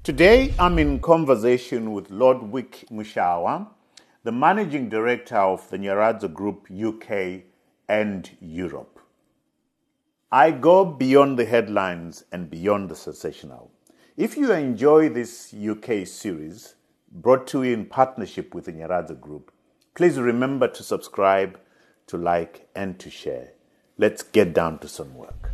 Today, I'm in conversation with Lodwick Mushawa, the Managing Director of the Nyaradzo Group UK and Europe. I go beyond the headlines and beyond the sensational. If you enjoy this UK series, brought to you in partnership with the Nyaradzo Group, please remember to subscribe, to like, and to share. Let's get down to some work.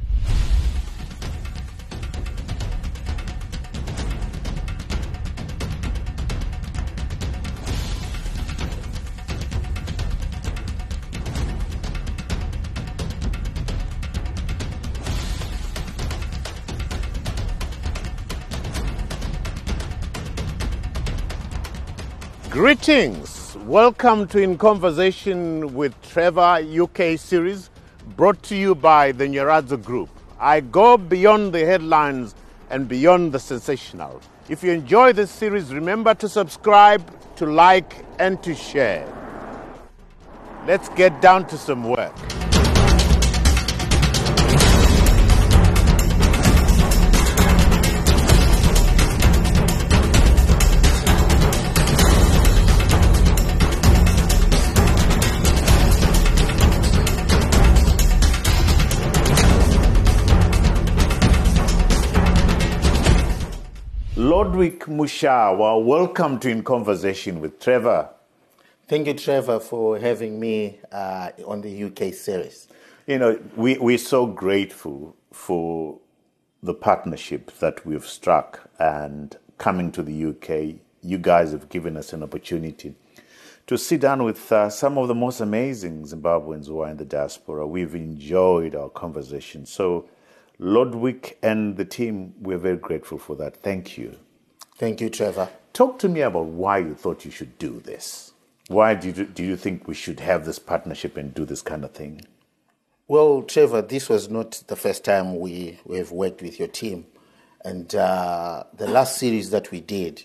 Greetings. Welcome to In Conversation with Trevor UK series, brought to you by the Nyaradzo Group. I go beyond the headlines and beyond the sensational. If you enjoy this series, remember to subscribe, to like, and to share. Let's get down to some work. Lodwick Mushawa, welcome to In Conversation with Trevor. Thank you, Trevor, for having me on the UK series. You know, we're so grateful for the partnership that we've struck, and coming to the UK, you guys have given us an opportunity to sit down with some of the most amazing Zimbabweans who are in the diaspora. We've enjoyed our conversation. So, Lodwick and the team, we're very grateful for that. Thank you. Thank you, Trevor. Talk to me about why you thought you should do this. Why do you think we should have this partnership and do this kind of thing? Well, Trevor, this was not the first time we have worked with your team. And the last series that we did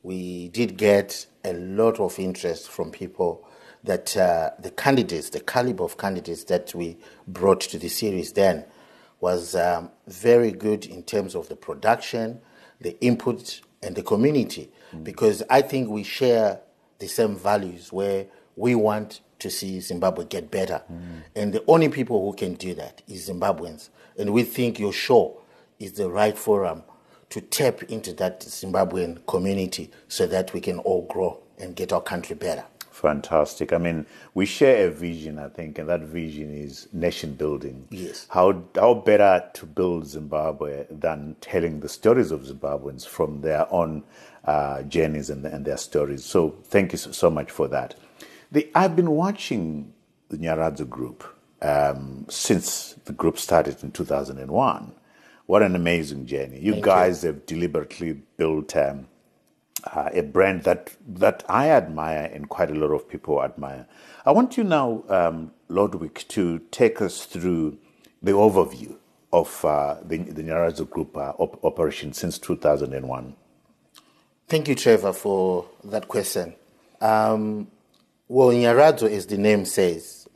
get a lot of interest from people that the candidates, the caliber of candidates that we brought to the series then was very good in terms of the production, the input, and the community. Because I think we share the same values where we want to see Zimbabwe get better. And the only people who can do that is Zimbabweans. And we think your show is the right forum to tap into that Zimbabwean community so that we can all grow and get our country better. Fantastic. I mean, we share a vision, I think, and that vision is nation building. Yes. How better to build Zimbabwe than telling the stories of Zimbabweans from their own journeys and their stories. So thank you so much for that. I've been watching the Nyaradzo Group since the group started in 2001. What an amazing journey. You guys have deliberately built a brand that I admire and quite a lot of people admire. I want you now, Lodwick, to take us through the overview of the Nyaradzo Group operation since 2001. Thank you, Trevor, for that question. Well, Nyaradzo, as the name says,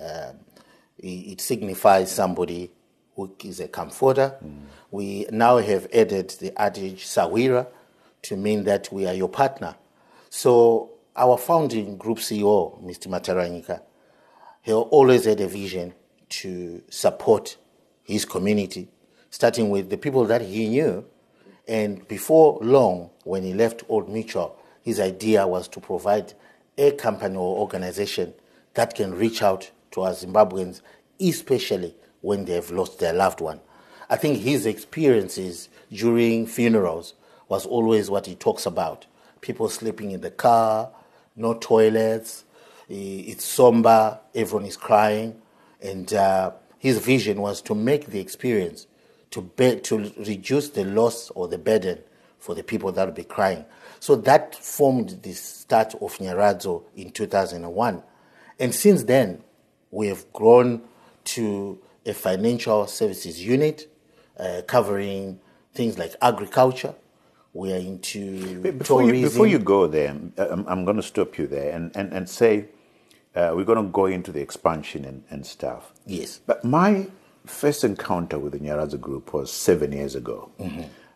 it signifies somebody who is a comforter. We now have added the adage Sawira, to mean that we are your partner. So our founding group CEO, Mr. Mataranyika, he always had a vision to support his community, starting with the people that he knew. And before long, when he left Old Mutual, his idea was to provide a company or organization that can reach out to our Zimbabweans, especially when they have lost their loved one. I think his experiences during funerals was always what he talks about. People sleeping in the car, no toilets, it's somber, everyone is crying. And his vision was to make the experience, to reduce the loss or the burden for the people that will be crying. So that formed the start of Nyaradzo in 2001. And since then, we have grown to a financial services unit covering things like agriculture. We are into tourism. Before you go there, I'm going to stop you there and say we're going to go into the expansion and stuff. Yes. But my first encounter with the Nyaradzo Group was 7 years ago.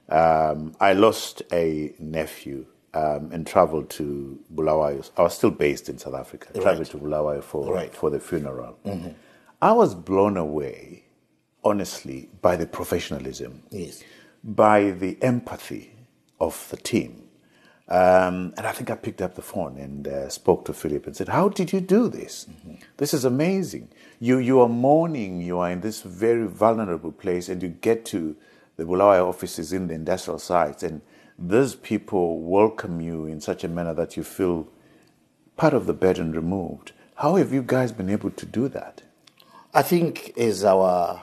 I lost a nephew and traveled to Bulawayo. I was still based in South Africa. Traveled to Bulawayo for the funeral. Mm-hmm. I was blown away, honestly, by the professionalism, by the empathy of the team. And I think I picked up the phone and spoke to Philip and said, "How did you do this? Mm-hmm. This is amazing. You are mourning. You are in this very vulnerable place, and you get to the Bulawayo offices in the industrial sites, and these people welcome you in such a manner that you feel part of the burden removed. How have you guys been able to do that?" I think is our,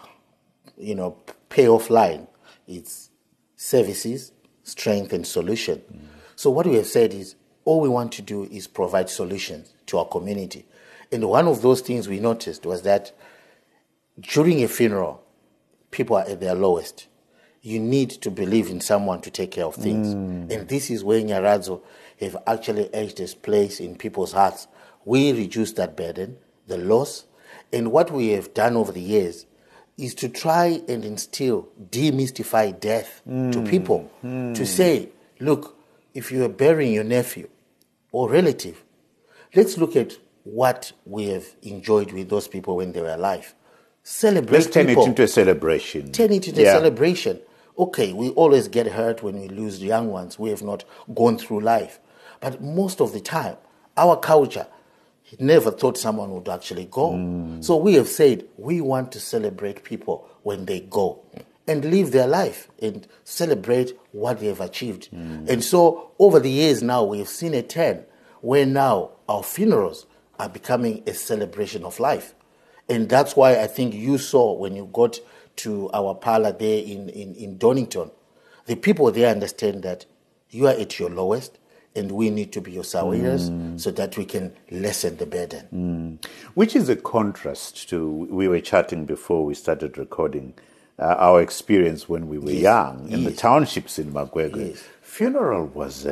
payoff line. It's services, strength, and solution. Mm. So what we have said is all we want to do is provide solutions to our community. And one of those things we noticed was that during a funeral, people are at their lowest. You need to believe in someone to take care of things. Mm. And this is where Nyaradzo have actually edged its place in people's hearts. We reduce that burden, the loss. And what we have done over the years is to try and instill, demystify death to people. To say, look, if you are burying your nephew or relative, let's look at what we have enjoyed with those people when they were alive. Celebrate. Let's turn it into a celebration. Turn it into a celebration. Okay, we always get hurt when we lose young ones. We have not gone through life. But most of the time, our culture never thought someone would actually go. Mm. So we have said we want to celebrate people when they go and live their life and celebrate what they have achieved. Mm. And so over the years now, we have seen a turn where now our funerals are becoming a celebration of life. And that's why I think you saw when you got to our parlor there in Donington, the people there understand that you are at your lowest and we need to be your sawiras so that we can lessen the burden. Which is a contrast to, we were chatting before we started recording, our experience when we were young in the townships in Magwegwe. Yes. Funeral was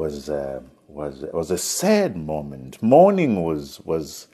a sad moment. Mourning was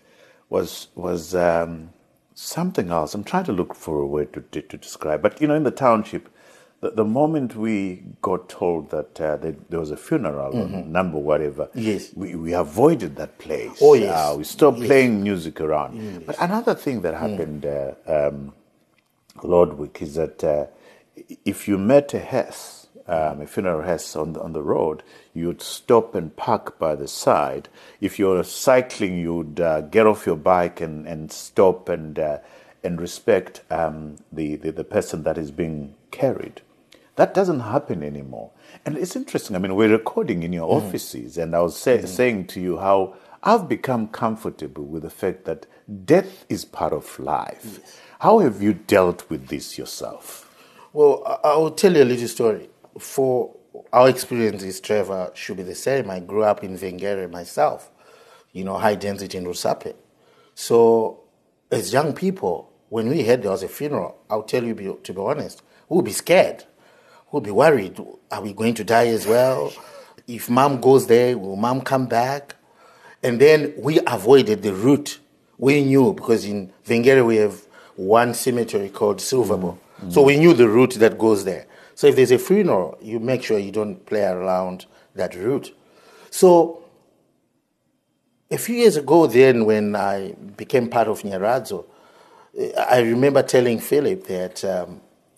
something else. I'm trying to look for a word to describe. But, in the township, the moment we got told that there was a funeral, number whatever, we avoided that place. Oh, yes. We stopped playing music around. Yes. But another thing that happened, Lordwick, is that if you met a hearse, a funeral hearse on the road, you'd stop and park by the side. If you're cycling, you'd get off your bike and stop and respect the person that is being carried. That doesn't happen anymore. And it's interesting. I mean, we're recording in your offices, and I was saying to you how I've become comfortable with the fact that death is part of life. Yes. How have you dealt with this yourself? Well, I will tell you a little story. For our experiences, Trevor, should be the same. I grew up in Vengere myself, high density in Rusape. So as young people, when we heard there was a funeral, I'll tell you, to be honest, we'll be scared. We'll be worried. Are we going to die as well? If mom goes there, will mom come back? And then we avoided the route. We knew, because in Vengere we have one cemetery called Silverbo. So we knew the route that goes there. So if there's a funeral, you make sure you don't play around that route. So a few years ago then, when I became part of Nyaradzo, I remember telling Philip that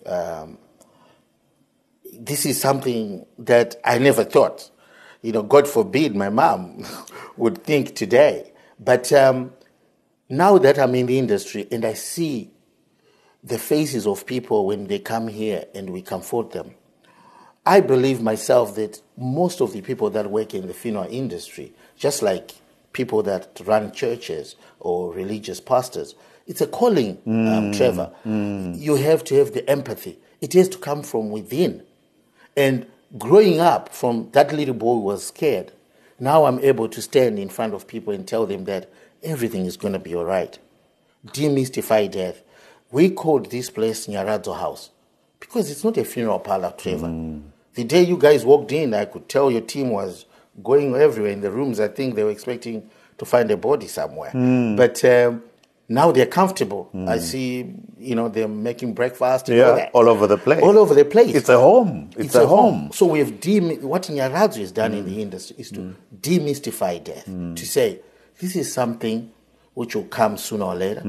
this is something that I never thought. God forbid my mom would think today. But now that I'm in the industry and I see the faces of people when they come here and we comfort them, I believe myself that most of the people that work in the funeral industry, just like people that run churches or religious pastors, it's a calling, Trevor. You have to have the empathy. It has to come from within. And growing up from that little boy who was scared, now I'm able to stand in front of people and tell them that everything is going to be all right. Demystify death. We called this place Nyaradzo House because it's not a funeral parlor, Trevor. The day you guys walked in, I could tell your team was going everywhere in the rooms. I think they were expecting to find a body somewhere. But Now they're comfortable. I see, they're making breakfast and all that. All over the place. All over the place. It's a home. It's a home. So we have what Nyaradzo has done in the industry is to demystify death, to say this is something which will come sooner or later.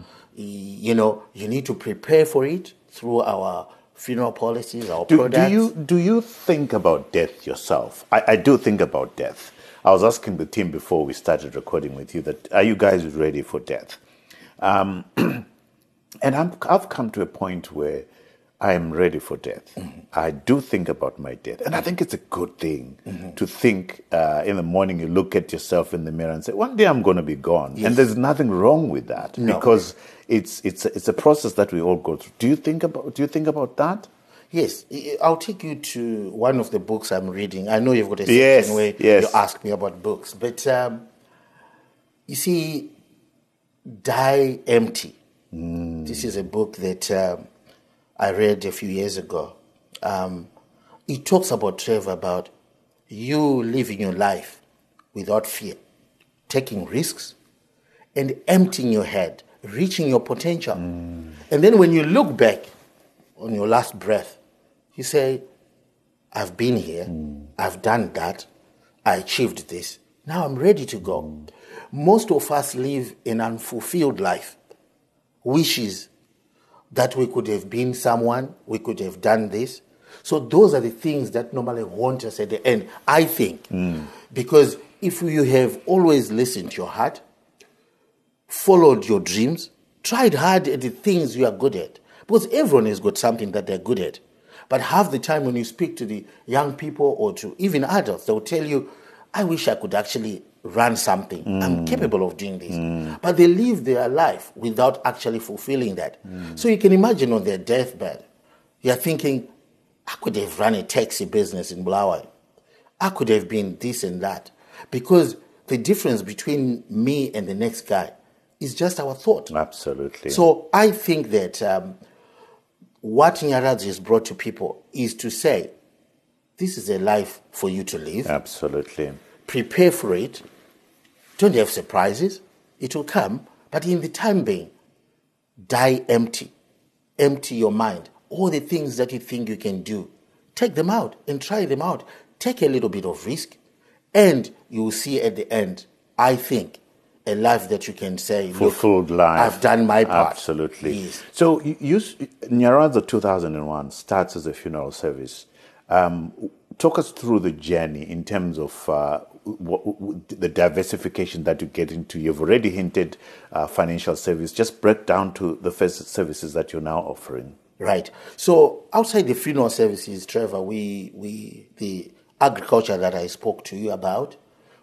You need to prepare for it through our funeral policies, our products. Do you think about death yourself? I do think about death. I was asking the team before we started recording with you that, are you guys ready for death? And I've come to a point where I am ready for death. I do think about my death. And I think it's a good thing to think in the morning, you look at yourself in the mirror and say, one day I'm going to be gone. Yes. And there's nothing wrong with that because it's a process that we all go through. Do you think about that? Yes. I'll take you to one of the books I'm reading. I know you've got a section where you ask me about books. But you see, Die Empty. This is a book that I read a few years ago. It talks about, Trevor, about you living your life without fear, taking risks, and emptying your head, reaching your potential. And then when you look back on your last breath, you say, I've been here, I've done that, I achieved this, now I'm ready to go. Most of us live an unfulfilled life, wishes that we could have been someone, we could have done this. So those are the things that normally haunt us at the end, I think. Because if you have always listened to your heart, followed your dreams, tried hard at the things you are good at, because everyone has got something that they're good at. But half the time when you speak to the young people or to even adults, they'll tell you, I wish I could actually run something. I'm capable of doing this. But they live their life without actually fulfilling that. So you can imagine on their deathbed, you're thinking, I could have run a taxi business in Bulawayo. I could have been this and that. Because the difference between me and the next guy is just our thought. Absolutely. So I think that what Nyaradzo has brought to people is to say, this is a life for you to live. Absolutely. Prepare for it. Don't have surprises. It will come. But in the time being, die empty. Empty your mind. All the things that you think you can do, take them out and try them out. Take a little bit of risk. And you will see at the end, I think, a life that you can say, fulfilled life. I've done my part. Absolutely. Yes. So Nyaradzo 2001 starts as a funeral service. Talk us through the journey in terms of the diversification that you get into. You've already hinted financial service. Just break down to the first services that you're now offering. Right. So outside the funeral services, Trevor, the agriculture that I spoke to you about,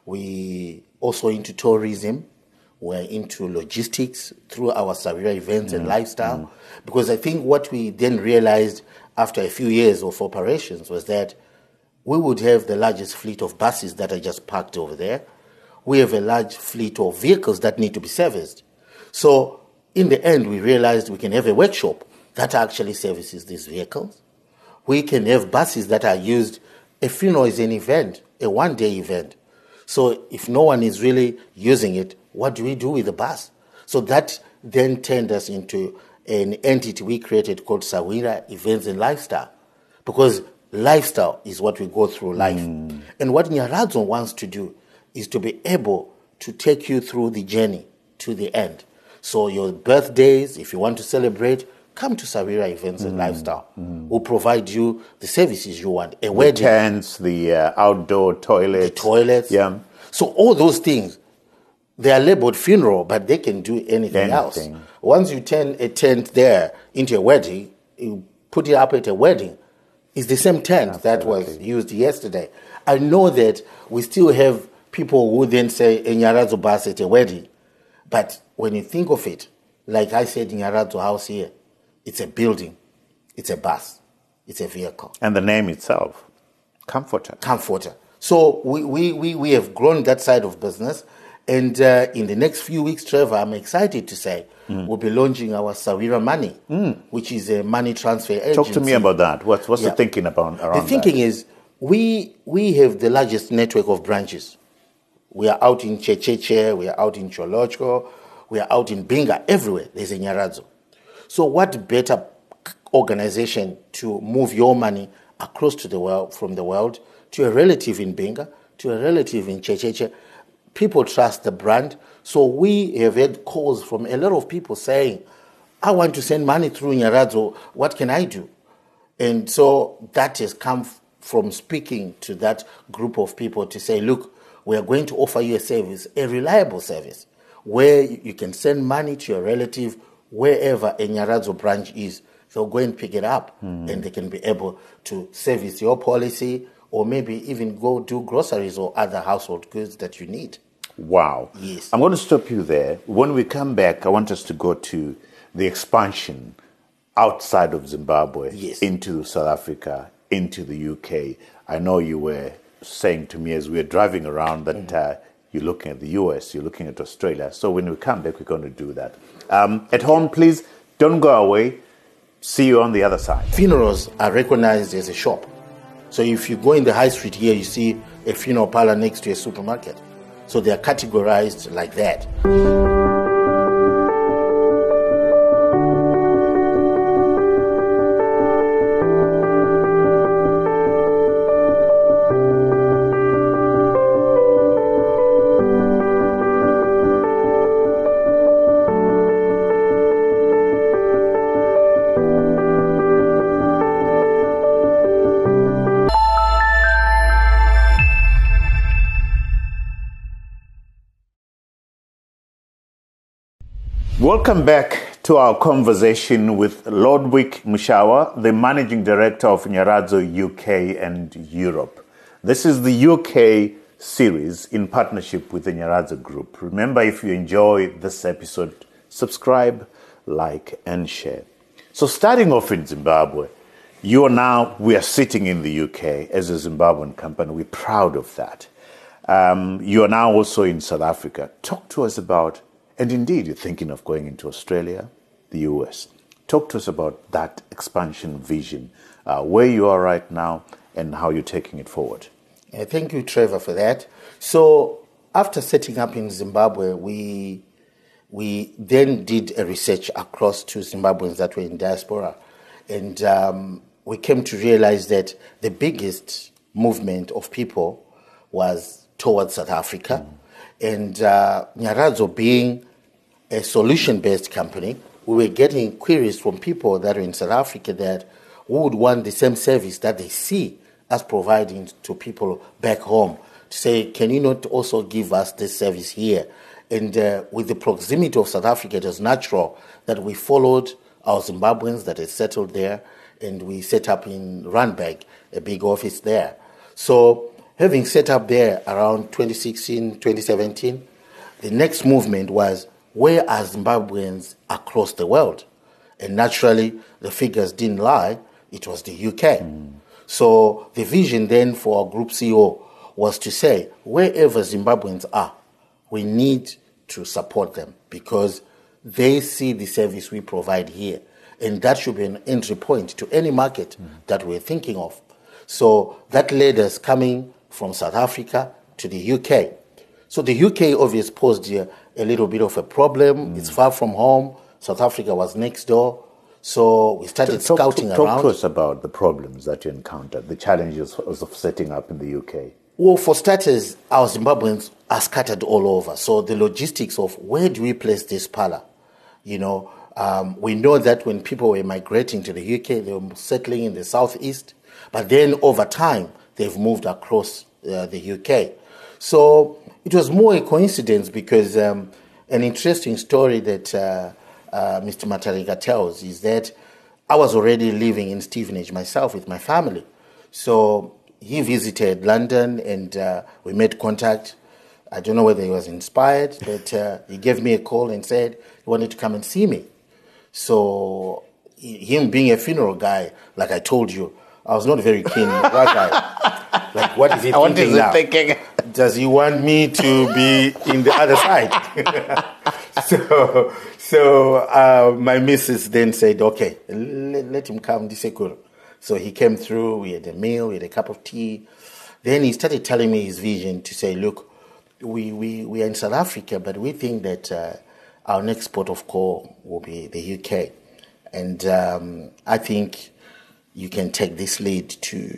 we also into tourism. We're into logistics through our Sawira events and lifestyle. Because I think what we then realized after a few years of operations was that we would have the largest fleet of buses that are just parked over there. We have a large fleet of vehicles that need to be serviced. So in the end, we realized we can have a workshop that actually services these vehicles. We can have buses that are used. A funeral is an event, a one-day event. So if no one is really using it, what do we do with the bus? So that then turned us into an entity we created called Sawira Events and Lifestyle. Because lifestyle is what we go through life. And what Nyaradzo wants to do is to be able to take you through the journey to the end. So your birthdays, if you want to celebrate, come to Sawira Events and Lifestyle. We'll provide you the services you want. A wedding. The tents, the outdoor toilets. The toilets. Yeah. So all those things, they are labeled funeral, but they can do anything else. Once you turn a tent there into a wedding, you put it up at a wedding, it's the same tent that was used yesterday. I know that we still have people who then say, Nyaradzo bus at a wedding. But when you think of it, like I said, Nyaradzo house here, it's a building, it's a bus, it's a vehicle. And the name itself, Comforter. Comforter. So we have grown that side of business. And in the next few weeks, Trevor, I'm excited to say we'll be launching our Sawira Money, which is a money transfer agency. Talk to me about that. What's the thinking around that? The thinking is we have the largest network of branches. We are out in Checheche, we are out in Cholochko, we are out in Binga, everywhere there's a Nyaradzo. So what better organization to move your money across to the world, from the world, to a relative in Binga, to a relative in Checheche. People trust the brand. So we have had calls from a lot of people saying, I want to send money through Nyaradzo, what can I do? And so that has come from speaking to that group of people to say, look, we are going to offer you a service, a reliable service, where you can send money to your relative wherever a Nyaradzo branch is. They'll go and pick it up, and they can be able to service your policy, or maybe even go do groceries or other household goods that you need. Wow. Yes. I'm going to stop you there. When we come back, I want us to go to the expansion outside of Zimbabwe, Yes, into South Africa, into the UK. I know you were saying to me as we were driving around that you're looking at the US, you're looking at Australia. So when we come back, we're going to do that. At home, please don't go away. See you on the other side. Funerals are recognized as a shop. So if you go in the high street here, you see a funeral parlor next to a supermarket. So they are categorized like that. Welcome back to our conversation with Lodwick Mushawa, the Managing Director of Nyaradzo UK and Europe. This is the UK series in partnership with the Nyaradzo Group. Remember, if you enjoy this episode, subscribe, like, and share. So starting off in Zimbabwe, we are sitting in the UK as a Zimbabwean company. We're proud of that. You are now also in South Africa. Talk to us about, and indeed you're thinking of going into Australia, the US. Talk to us about that expansion vision, where you are right now and how you're taking it forward. Thank you, Trevor, for that. So after setting up in Zimbabwe, we then did a research across to Zimbabweans that were in diaspora. And we came to realize that the biggest movement of people was towards South Africa. And Nyaradzo being a solution-based company, we were getting queries from people that are in South Africa that would want the same service that they see us providing to people back home, to say, can you not also give us this service here? And with the proximity of South Africa, it was natural that we followed our Zimbabweans that had settled there, and we set up in Randburg, a big office there. So having set up there around 2016, 2017, the next movement was, where are Zimbabweans across the world? And naturally, the figures didn't lie, it was the UK. So the vision then for our group CEO was to say, wherever Zimbabweans are, we need to support them because they see the service we provide here. And that should be an entry point to any market that we're thinking of. So that led us coming from South Africa to the UK. So the UK obviously posed a little bit of a problem. It's far from home. South Africa was next door. So we started scouting around. Talk to us about the problems that you encountered, the challenges of setting up in the UK. Well, for starters, our Zimbabweans are scattered all over. So the logistics of where do we place this parlor? You know, we know that when people were migrating to the UK, they were settling in the southeast. But then over time, they've moved across the UK. So it was more a coincidence because an interesting story that Mr. Matariga tells is that I was already living in Stevenage myself with my family. So he visited London and we made contact. I don't know whether he was inspired, but he gave me a call and said he wanted to come and see me. So him being a funeral guy, like I told you, I was not very keen. Like, what is he thinking now? Does he want me to be in the other side? So my missus then said, okay, let him come, Disekuru. So he came through, we had a meal, we had a cup of tea. Then he started telling me his vision to say, look, we are in South Africa, but we think that our next port of call will be the UK. And I think you can take this lead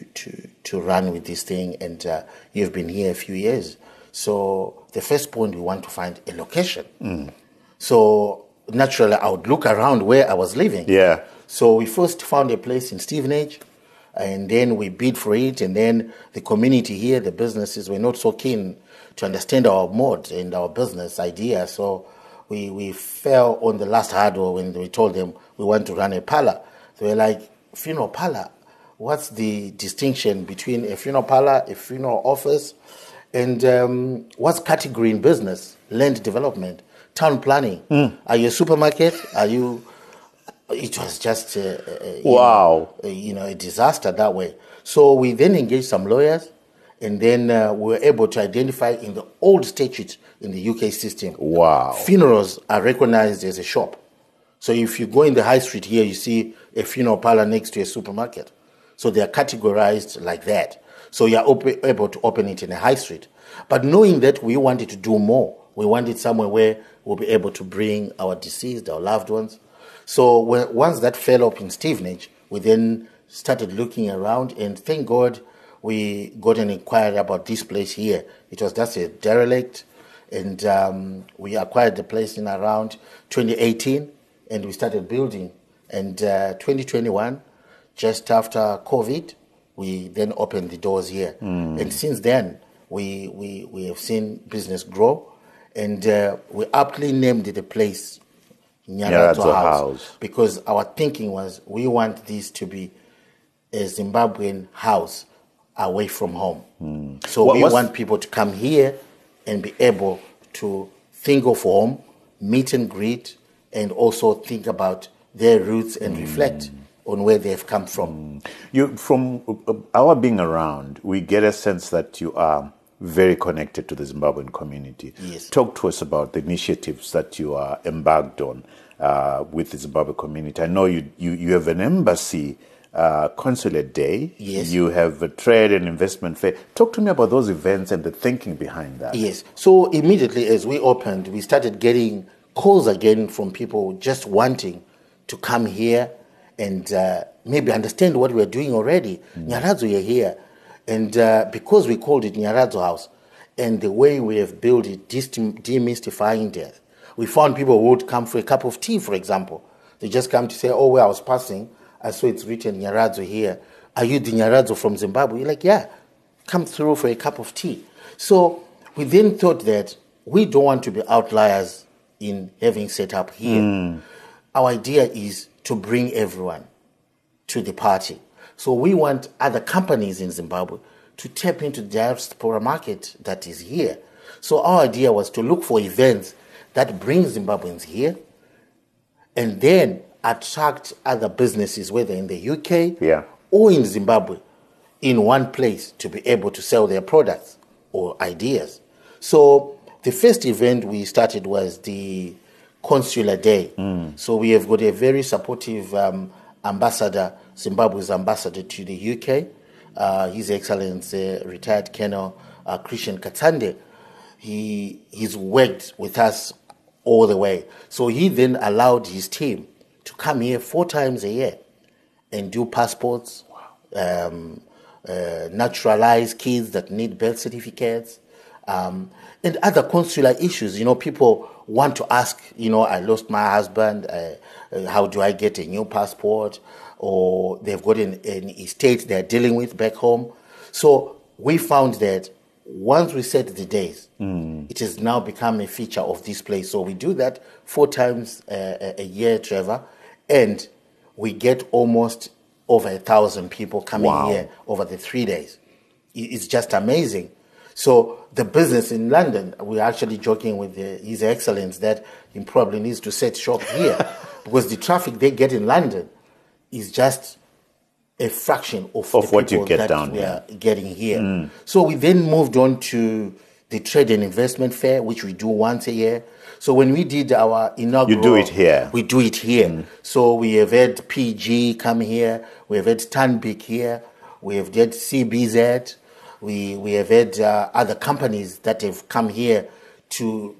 to run with this thing. And you've been here a few years. So the first point, we want to find a location. So naturally, I would look around where I was living. Yeah. So we first found a place in Stevenage, and then we bid for it. And then the community here, the businesses, were not so keen to understand our mode and our business idea. So we fell on the last hurdle when we told them we want to run a parlor. They were like, funeral parlor? What's the distinction between a funeral parlor, a funeral office, and what's category in business? Land development, town planning. Are you a supermarket? Are you... It was just wow. A disaster that way. So we then engaged some lawyers, and then we were able to identify in the old statute in the UK system. Wow. Funerals are recognized as a shop. So if you go in the high street here, you see a funeral parlor next to a supermarket. So they are categorized like that. So you are able to open it in a high street. But knowing that we wanted to do more, we wanted somewhere where we'll be able to bring our deceased, our loved ones. So once that fell up in Stevenage, we then started looking around, and thank God we got an inquiry about this place here. It was just a derelict, and we acquired the place in around 2018, and we started building. And 2021, just after COVID, we then opened the doors here. And since then, we have seen business grow, and we aptly named the place Nyaradzo House, because our thinking was we want this to be a Zimbabwean house away from home. So we want people to come here and be able to think of home, meet and greet, and also think about their roots and reflect on where they've come from. From our being around, we get a sense that you are very connected to the Zimbabwean community. Yes. Talk to us about the initiatives that you are embarked on with the Zimbabwe community. I know you have an embassy consulate day. Yes. You have a trade and investment fair. Talk to me about those events and the thinking behind that. Yes. So immediately as we opened, we started getting calls again from people just wanting to come here and maybe understand what we're doing already. Nyaradzo, you're here. And because we called it Nyaradzo House, and the way we have built it, demystifying death, we found people who would come for a cup of tea, for example. They just come to say, oh, where I was passing, I saw it's written Nyaradzo here. Are you the Nyaradzo from Zimbabwe? You're like, yeah, come through for a cup of tea. So we then thought that we don't want to be outliers in having set up here. Our idea is to bring everyone to the party. So we want other companies in Zimbabwe to tap into the diaspora market that is here. So our idea was to look for events that bring Zimbabweans here and then attract other businesses, whether in the UK or in Zimbabwe, in one place to be able to sell their products or ideas. So the first event we started was the Consular Day. So we have got a very supportive ambassador, Zimbabwe's ambassador to the UK, His Excellency retired Colonel Christian Katande. He's worked with us all the way. So he then allowed his team to come here 4 times a year and do passports, naturalize kids that need birth certificates, and other consular issues. You know, people want to ask, I lost my husband, how do I get a new passport? Or they've got an estate they're dealing with back home. So we found that once we set the days, it has now become a feature of this place. So we do that 4 times a year, Trevor, and we get almost over 1,000 people coming here over the 3 days. It's just amazing. So the business in London, we're actually joking with His Excellency that he probably needs to set shop here because the traffic they get in London is just a fraction of what you get that down we here. are getting here. So we then moved on to the Trade and Investment Fair, which we do once a year. So when we did our inaugural... You do it here. We do it here. So we have had PG come here. We have had Stanbic here. We have had CBZ. We have had other companies that have come here to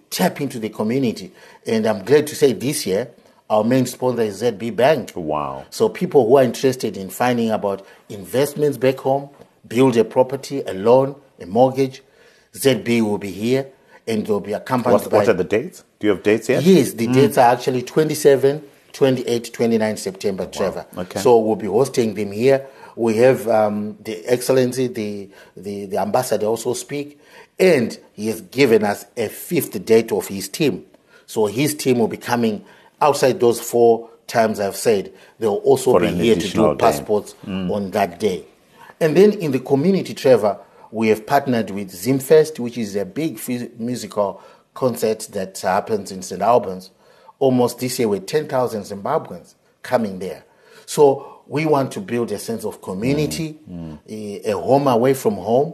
tap into the community. And I'm glad to say this year, our main sponsor is ZB Bank. Wow. So people who are interested in finding about investments back home, build a property, a loan, a mortgage, ZB will be here, and they'll be accompanied by... What are the dates? Do you have dates yet? Yes, the dates are actually 27, 28, 29 September, Trevor. Okay. So we'll be hosting them here. We have the Excellency, the ambassador also speak, and he has given us a 5th date of his team. So his team will be coming outside those 4 times I've said. They'll also be here to do passports on that day. And then in the community, Trevor, we have partnered with Zimfest, which is a big musical concert that happens in St. Albans. Almost this year with 10,000 Zimbabweans coming there. So we want to build a sense of community, a home away from home.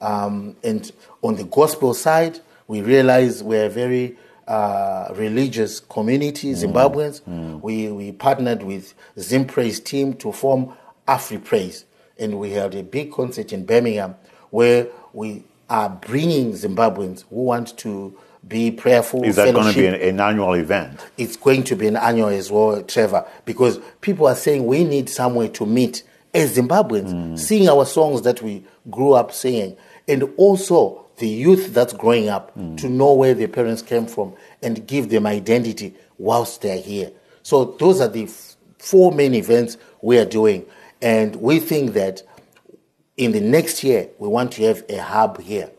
And on the gospel side, we realize we're a very religious community, Zimbabweans. We partnered with Zimpraise team to form AfriPraise. And we held a big concert in Birmingham where we are bringing Zimbabweans who want to be prayerful. Is that going to be an annual event? It's going to be an annual as well, Trevor, because people are saying we need somewhere to meet as Zimbabweans, sing our songs that we grew up singing, and also the youth that's growing up to know where their parents came from and give them identity whilst they're here. So those are the 4 main events we are doing, and we think that in the next year we want to have a hub here.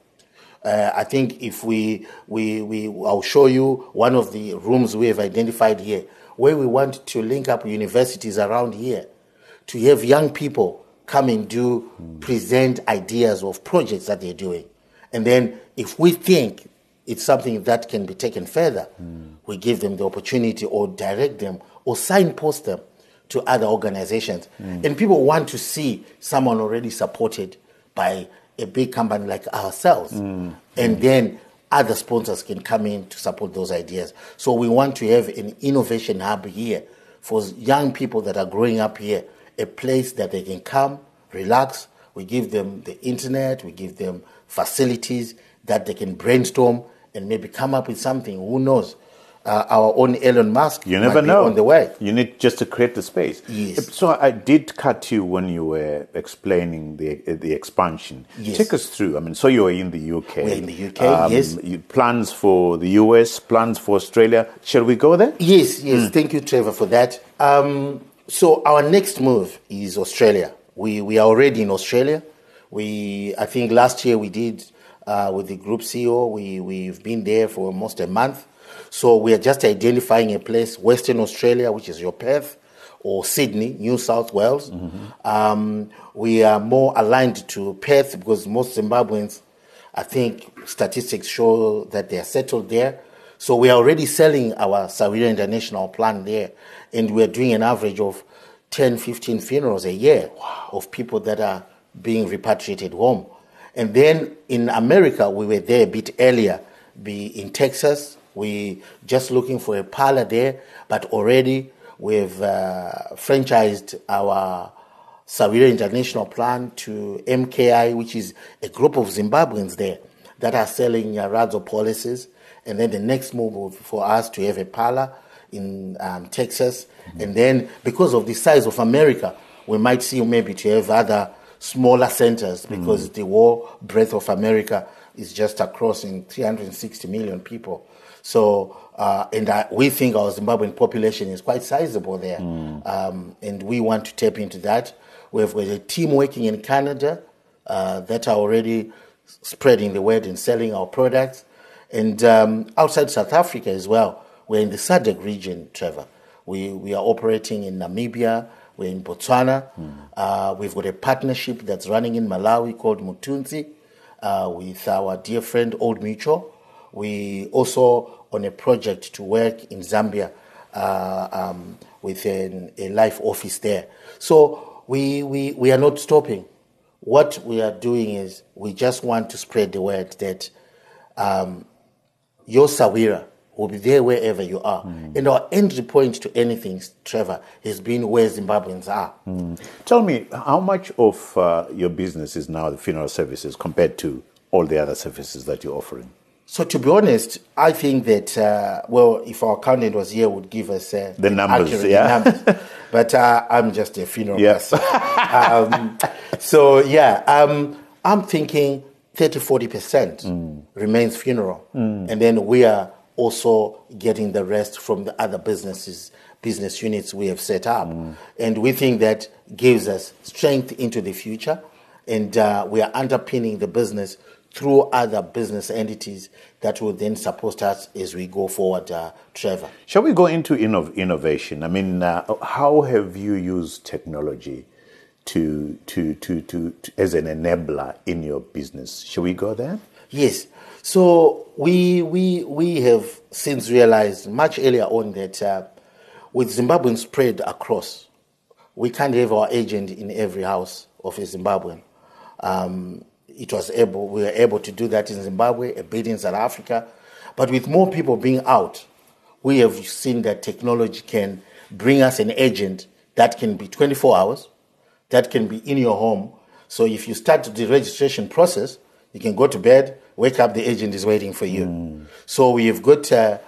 I think if I'll show you one of the rooms we have identified here, where we want to link up universities around here, to have young people come and present ideas of projects that they're doing. And then if we think it's something that can be taken further, we give them the opportunity or direct them or signpost them to other organizations. And people want to see someone already supported by a big company like ourselves. And then other sponsors can come in to support those ideas. So we want to have an innovation hub here for young people that are growing up here, a place that they can come, relax. We give them the internet, we give them facilities that they can brainstorm and maybe come up with something. Who knows? Our own Elon Musk you never know. On the way. You need just to create the space. Yes. So I did cut you when you were explaining the expansion. Yes. Take us through. I mean, so you are in the UK. We're in the UK, yes. Plans for the US, plans for Australia. Shall we go there? Yes. Thank you, Trevor, for that. So our next move is Australia. We are already in Australia. I think last year we did with the group CEO. We've been there for almost a month. So we are just identifying a place, Western Australia, which is your Perth, or Sydney, New South Wales. We are more aligned to Perth because most Zimbabweans, I think statistics show that they are settled there. So we are already selling our Sawira International plan there, and we are doing an average of 10, 15 funerals a year of people that are being repatriated home. And then in America, we were there a bit earlier, in Texas. We just looking for a parlor there, but already we've franchised our Sawira International plan to MKI, which is a group of Zimbabweans there that are selling Radzo policies. And then the next move will be for us to have a parlor in Texas. And then because of the size of America, we might see maybe to have other smaller centers because the whole breadth of America is just across in 360 million people. So, we think our Zimbabwean population is quite sizable there. And we want to tap into that. We've got a team working in Canada that are already spreading the word and selling our products. And outside South Africa as well, we're in the SADC region, Trevor. We are operating in Namibia, we're in Botswana. We've got a partnership that's running in Malawi called Mutunzi with our dear friend Old Mutual. We also on a project to work in Zambia with a life office there. So we are not stopping. What we are doing is we just want to spread the word that your Sawira will be there wherever you are. And our entry point to anything, Trevor, has been where Zimbabweans are. Tell me, how much of your business is now the funeral services compared to all the other services that you're offering? So to be honest, I think that, if our accountant was here, would give us the numbers, accurate numbers. But I'm just a funeral person. I'm thinking 30-40% remains funeral. And then we are also getting the rest from the other business units we have set up. And we think that gives us strength into the future. And we are underpinning the business through other business entities that will then support us as we go forward, Trevor. Shall we go into innovation? I mean, how have you used technology to as an enabler in your business? Shall we go there? Yes. So we have since realized much earlier on that with Zimbabwean spread across, we can't have our agent in every house of a Zimbabwean. We were able to do that in Zimbabwe, a bit in South Africa. But with more people being out, we have seen that technology can bring us an agent that can be 24 hours, that can be in your home. So if you start the registration process, you can go to bed, wake up, the agent is waiting for you. So we have got a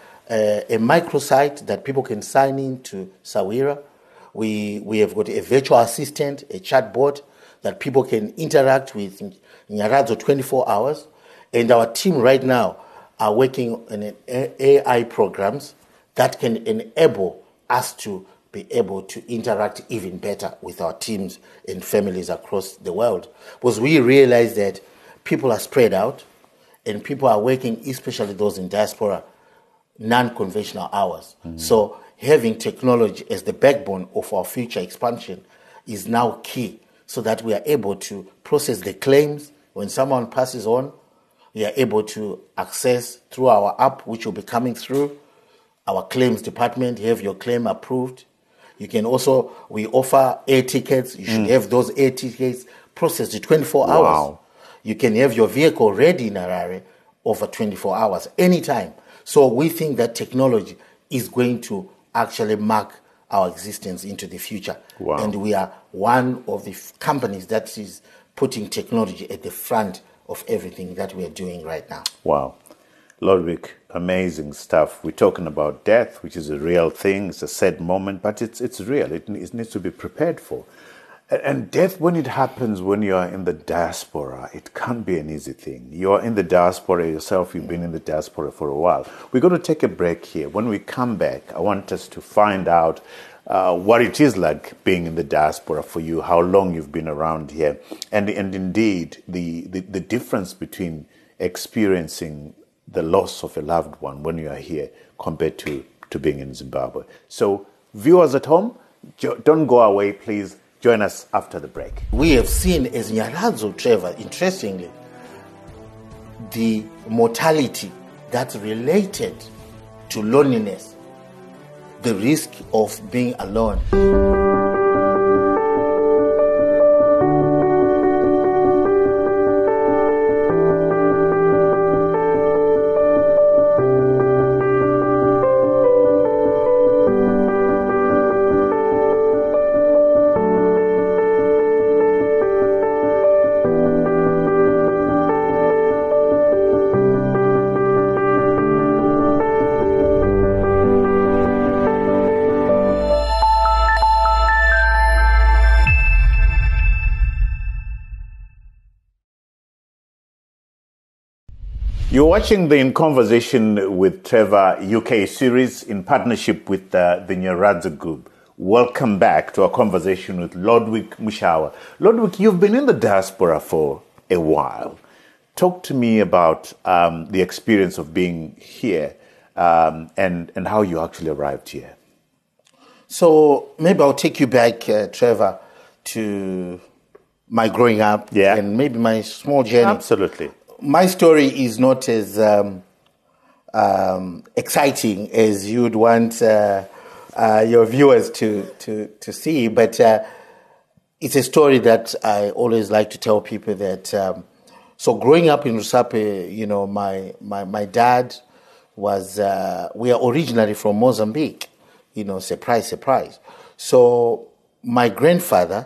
microsite that people can sign in to Sawira. We have got a virtual assistant, a chatbot that people can interact with Nyaradzo 24 hours. And our team right now are working on AI programs that can enable us to be able to interact even better with our teams and families across the world. Because we realize that people are spread out and people are working, especially those in diaspora, non-conventional hours. So having technology as the backbone of our future expansion is now key, so that we are able to process the claims. When someone passes on, we are able to access through our app, which will be coming through our claims department, have your claim approved. You can also, we offer air tickets. You should have those air tickets processed in 24 hours. You can have your vehicle ready in Harare over 24 hours, anytime. So we think that technology is going to actually mark our existence into the future. And we are one of the companies that is putting technology at the front of everything that we are doing right now. Wow. Lodwig, amazing stuff. We're talking about death, which is a real thing. It's a sad moment, but it's real. It needs to be prepared for. And death, when it happens when you are in the diaspora, it can't be an easy thing. You are in the diaspora yourself. You've been in the diaspora for a while. We're going to take a break here. When we come back, I want us to find out what it is like being in the diaspora for you, how long you've been around here, and indeed the difference between experiencing the loss of a loved one when you are here compared to being in Zimbabwe. So viewers at home, don't go away, please. Join us after the break. We have seen as Nyaradzo, Trevor, interestingly, the mortality that's related to loneliness, the risk of being alone. You're watching the In Conversation with Trevor UK series in partnership with the Nyaradzo Group. Welcome back to our conversation with Lodwig Mushawa. Lodwig, you've been in the diaspora for a while. Talk to me about the experience of being here and how you actually arrived here. So maybe I'll take you back, Trevor, to my growing up and maybe my small journey. Absolutely. My story is not as exciting as you would want your viewers to see, but it's a story that I always like to tell people that. So growing up in Rusape, you know, my dad was. We are originally from Mozambique, you know. Surprise, surprise. So my grandfather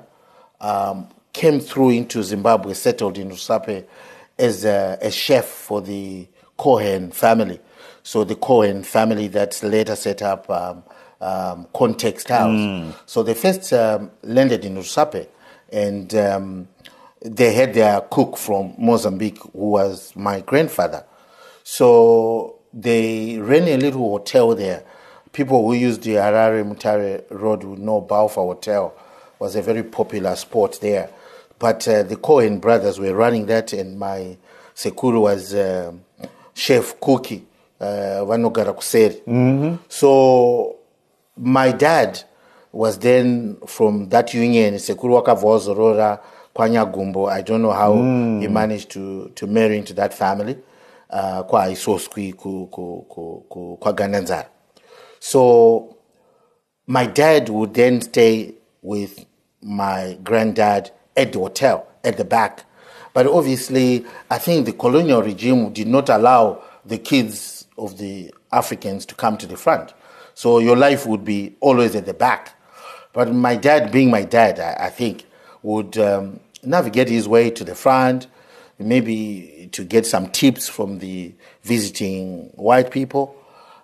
came through into Zimbabwe, settled in Rusape as a chef for the Cohen family. So the Cohen family that later set up Context House. So they first landed in Rusape, and they had their cook from Mozambique, who was my grandfather. So they ran a little hotel there. People who used the Harare-Mutare Road would know Baufa Hotel was a very popular spot there. But the Cohen brothers were running that, and my Sekuru was chef cookie, Vanogara Kuseri. So my dad was then from that union, Sekuru Wakavozorora, Kwanya Gumbo. I don't know how he managed to marry into that family. Kwa Isoskwi kwa Gananzara. So my dad would then stay with my granddad at the hotel at the back. But obviously, I think the colonial regime did not allow the kids of the Africans to come to the front. So your life would be always at the back. But my dad, being my dad, I think, would navigate his way to the front, maybe to get some tips from the visiting white people.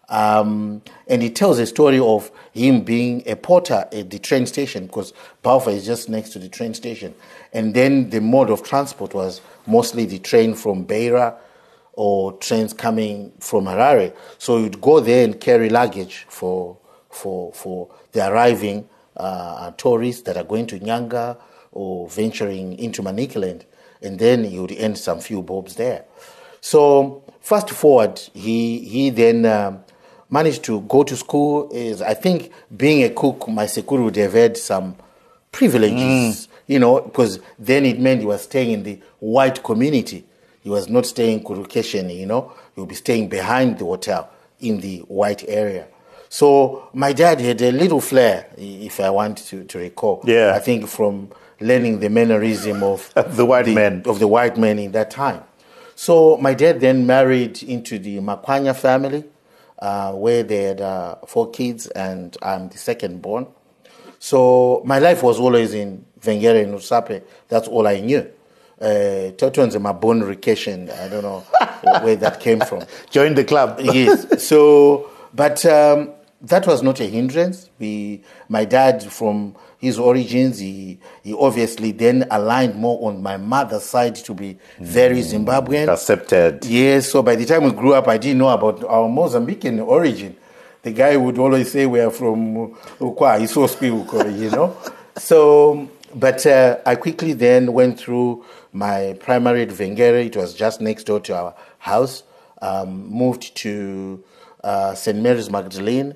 And he tells a story of him being a porter at the train station, because Baufa is just next to the train station. And then the mode of transport was mostly the train from Beira or trains coming from Harare. So you'd go there and carry luggage for the arriving tourists that are going to Nyanga or venturing into Manicaland. And then you would earn some few bobs there. So fast forward, he then managed to go to school. I think being a cook, my Sekuru would have had some privileges, because then it meant he was staying in the white community. He was not staying Kurukeshen, he would be staying behind the hotel in the white area. So my dad had a little flair, if I want to recall. Yeah. I think from learning the mannerism of the white men. Of the white men in that time. So my dad then married into the Makwanya family, where they had 4 kids, and I'm the second born. So my life was always in Vengere and Rusape. That's all I knew. Toton's my born vacation. I don't know where that came from. Join the club. Yes. So, but that was not a hindrance. My dad, from his origins, he obviously then aligned more on my mother's side to be very Zimbabwean. Accepted. Yes. So by the time we grew up, I didn't know about our Mozambican origin. The guy would always say we are from Ukwa, Isospi, So, but I quickly then went through my primary at Vengere. It was just next door to our house. Moved to St. Mary's Magdalene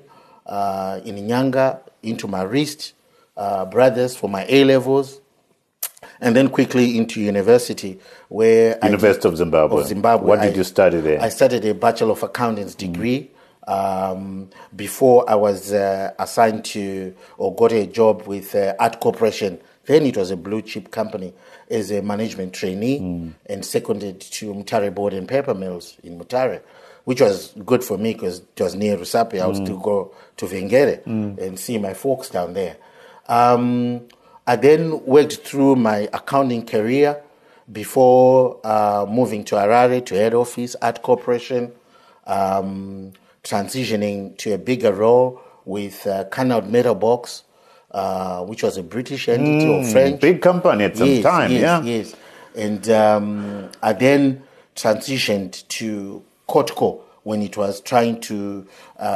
in Nyanga, into Marist Brothers for my A-levels, and then quickly into university, where University of Zimbabwe. What did you study there? I studied a Bachelor of Accountants degree. Before I was assigned to or got a job with Art Corporation. Then it was a blue chip company as a management trainee and seconded to Mutare Board and Paper Mills in Mutare, which was good for me because it was near Rusape. I would still go to Vengere and see my folks down there. I then worked through my accounting career before moving to Harare to head office, Art Corporation, transitioning to a bigger role with Canard Metal Box, which was a British entity or French. Big company at some time, Yes. And I then transitioned to Kotco when it was trying to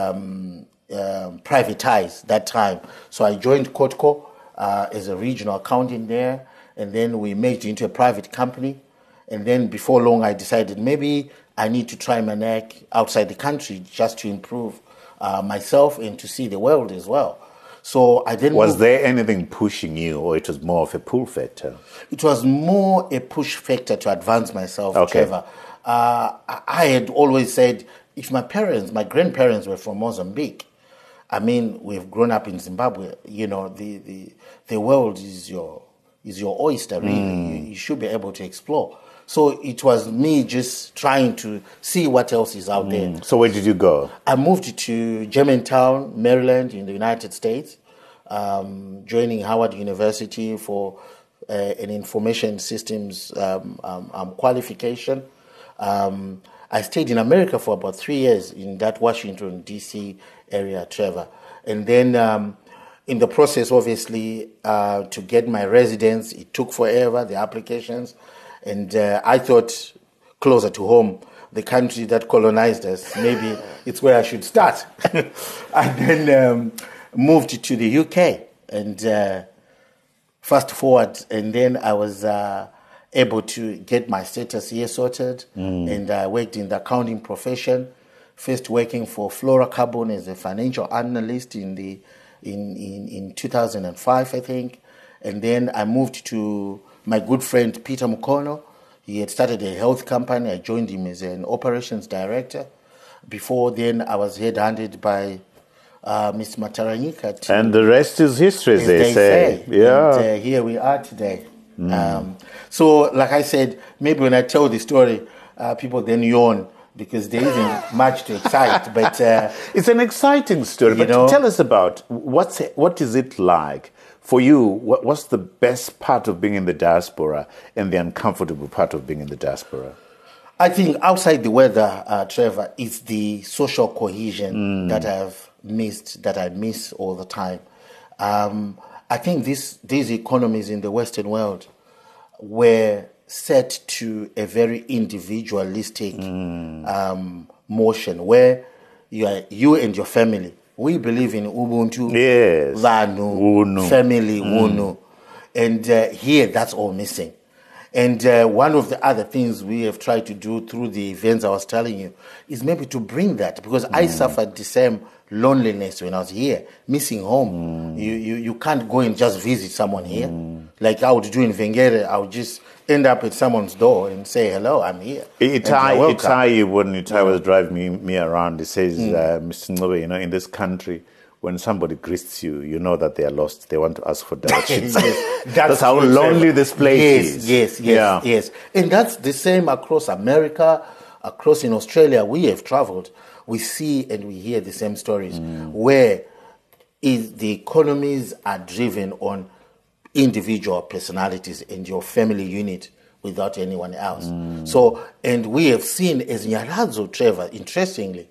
privatize that time. So I joined Kotco as a regional accountant there, and then we merged into a private company. And then before long, I decided maybe I need to try my neck outside the country just to improve myself and to see the world as well. So I then Was there anything pushing you, or it was more of a pull factor? It was more a push factor to advance myself, Okay. Trevor. I had always said, if my grandparents were from Mozambique, I mean, we've grown up in Zimbabwe. The world is your oyster, really. You should be able to explore. So it was me just trying to see what else is out there. So where did you go? I moved to Germantown, Maryland, in the United States, joining Howard University for an information systems qualification. I stayed in America for about 3 years in that Washington, D.C. area, Trevor. And then in the process, obviously, to get my residence, it took forever, the applications. And I thought closer to home, the country that colonized us, maybe it's where I should start. I then moved to the UK and fast forward, and then I was able to get my status here sorted, and I worked in the accounting profession, first working for Fluorocarbon as a financial analyst in 2005, I think, and then I moved to my good friend Peter Mukono. He had started a health company. I joined him as an operations director. Before then, I was headhunted by Ms. Mataranyika. And the rest is history, as they say. Yeah. And here we are today. So, like I said, maybe when I tell the story, people then yawn because there isn't much to excite. But it's an exciting story. But tell us about what is it like for you? What's the best part of being in the diaspora and the uncomfortable part of being in the diaspora? I think outside the weather, Trevor, it's the social cohesion that I've missed, that I miss all the time. I think these economies in the Western world were set to a very individualistic motion where you and your family, we believe in Ubuntu, Vanu, family, Wunu. And here, that's all missing. And one of the other things we have tried to do through the events I was telling you is maybe to bring that, because I suffered the same loneliness when I was here, missing home. You can't go and just visit someone here. Like I would do in Vengere, I would just end up at someone's door and say, hello, I'm here. Itai, when Itai was driving me around, he says, Mr. Ngobe, in this country, when somebody greets you, you know that they are lost. They want to ask for directions. Yes, that's how lonely this place is. Yes. And that's the same across America, across in Australia. We have traveled. We see and we hear the same stories where the economies are driven on individual personalities and your family unit without anyone else. So, and we have seen as Nyaradzo, Trevor, interestingly,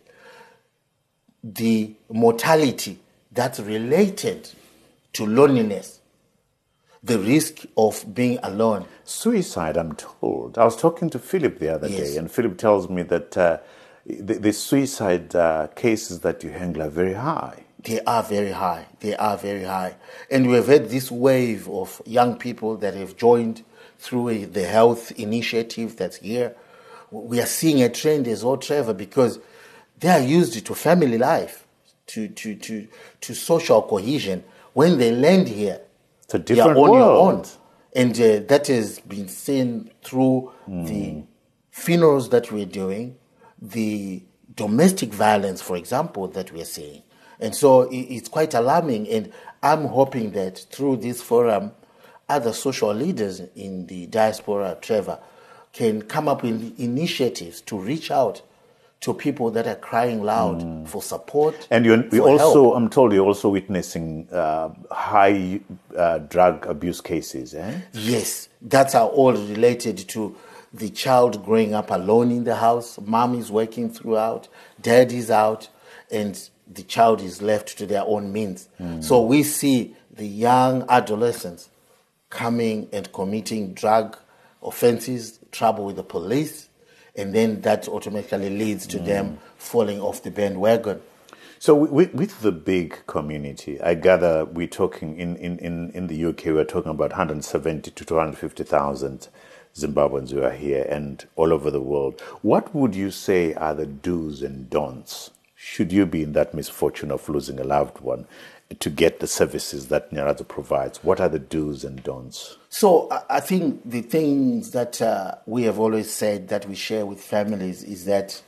the mortality that's related to loneliness, the risk of being alone. Suicide, I'm told. I was talking to Philip the other day, and Philip tells me that the suicide cases that you handle are very high. They are very high. And we have had this wave of young people that have joined through the health initiative that's here. We are seeing a trend as well, Trevor, because they are used to family life, to social cohesion. When they land here, it's a different they are on world. your own. And that has been seen through the funerals that we're doing, the domestic violence, for example, that we're seeing. And so it's quite alarming. And I'm hoping that through this forum, other social leaders in the diaspora, Trevor, can come up with initiatives to reach out to people that are crying loud for support. And I'm told you're also witnessing high drug abuse cases, eh? Yes, that's all related to the child growing up alone in the house. Mom is working throughout, dad is out, and the child is left to their own means. So we see the young adolescents coming and committing drug offenses, trouble with the police, and then that automatically leads to them falling off the bandwagon. So with the big community, I gather we're talking in the UK, we're talking about 170 to 250,000 Zimbabweans who are here and all over the world. What would you say are the do's and don'ts, should you be in that misfortune of losing a loved one, to get the services that Nyaradzo provides? What are the do's and don'ts? So I think the things that we have always said that we share with families is that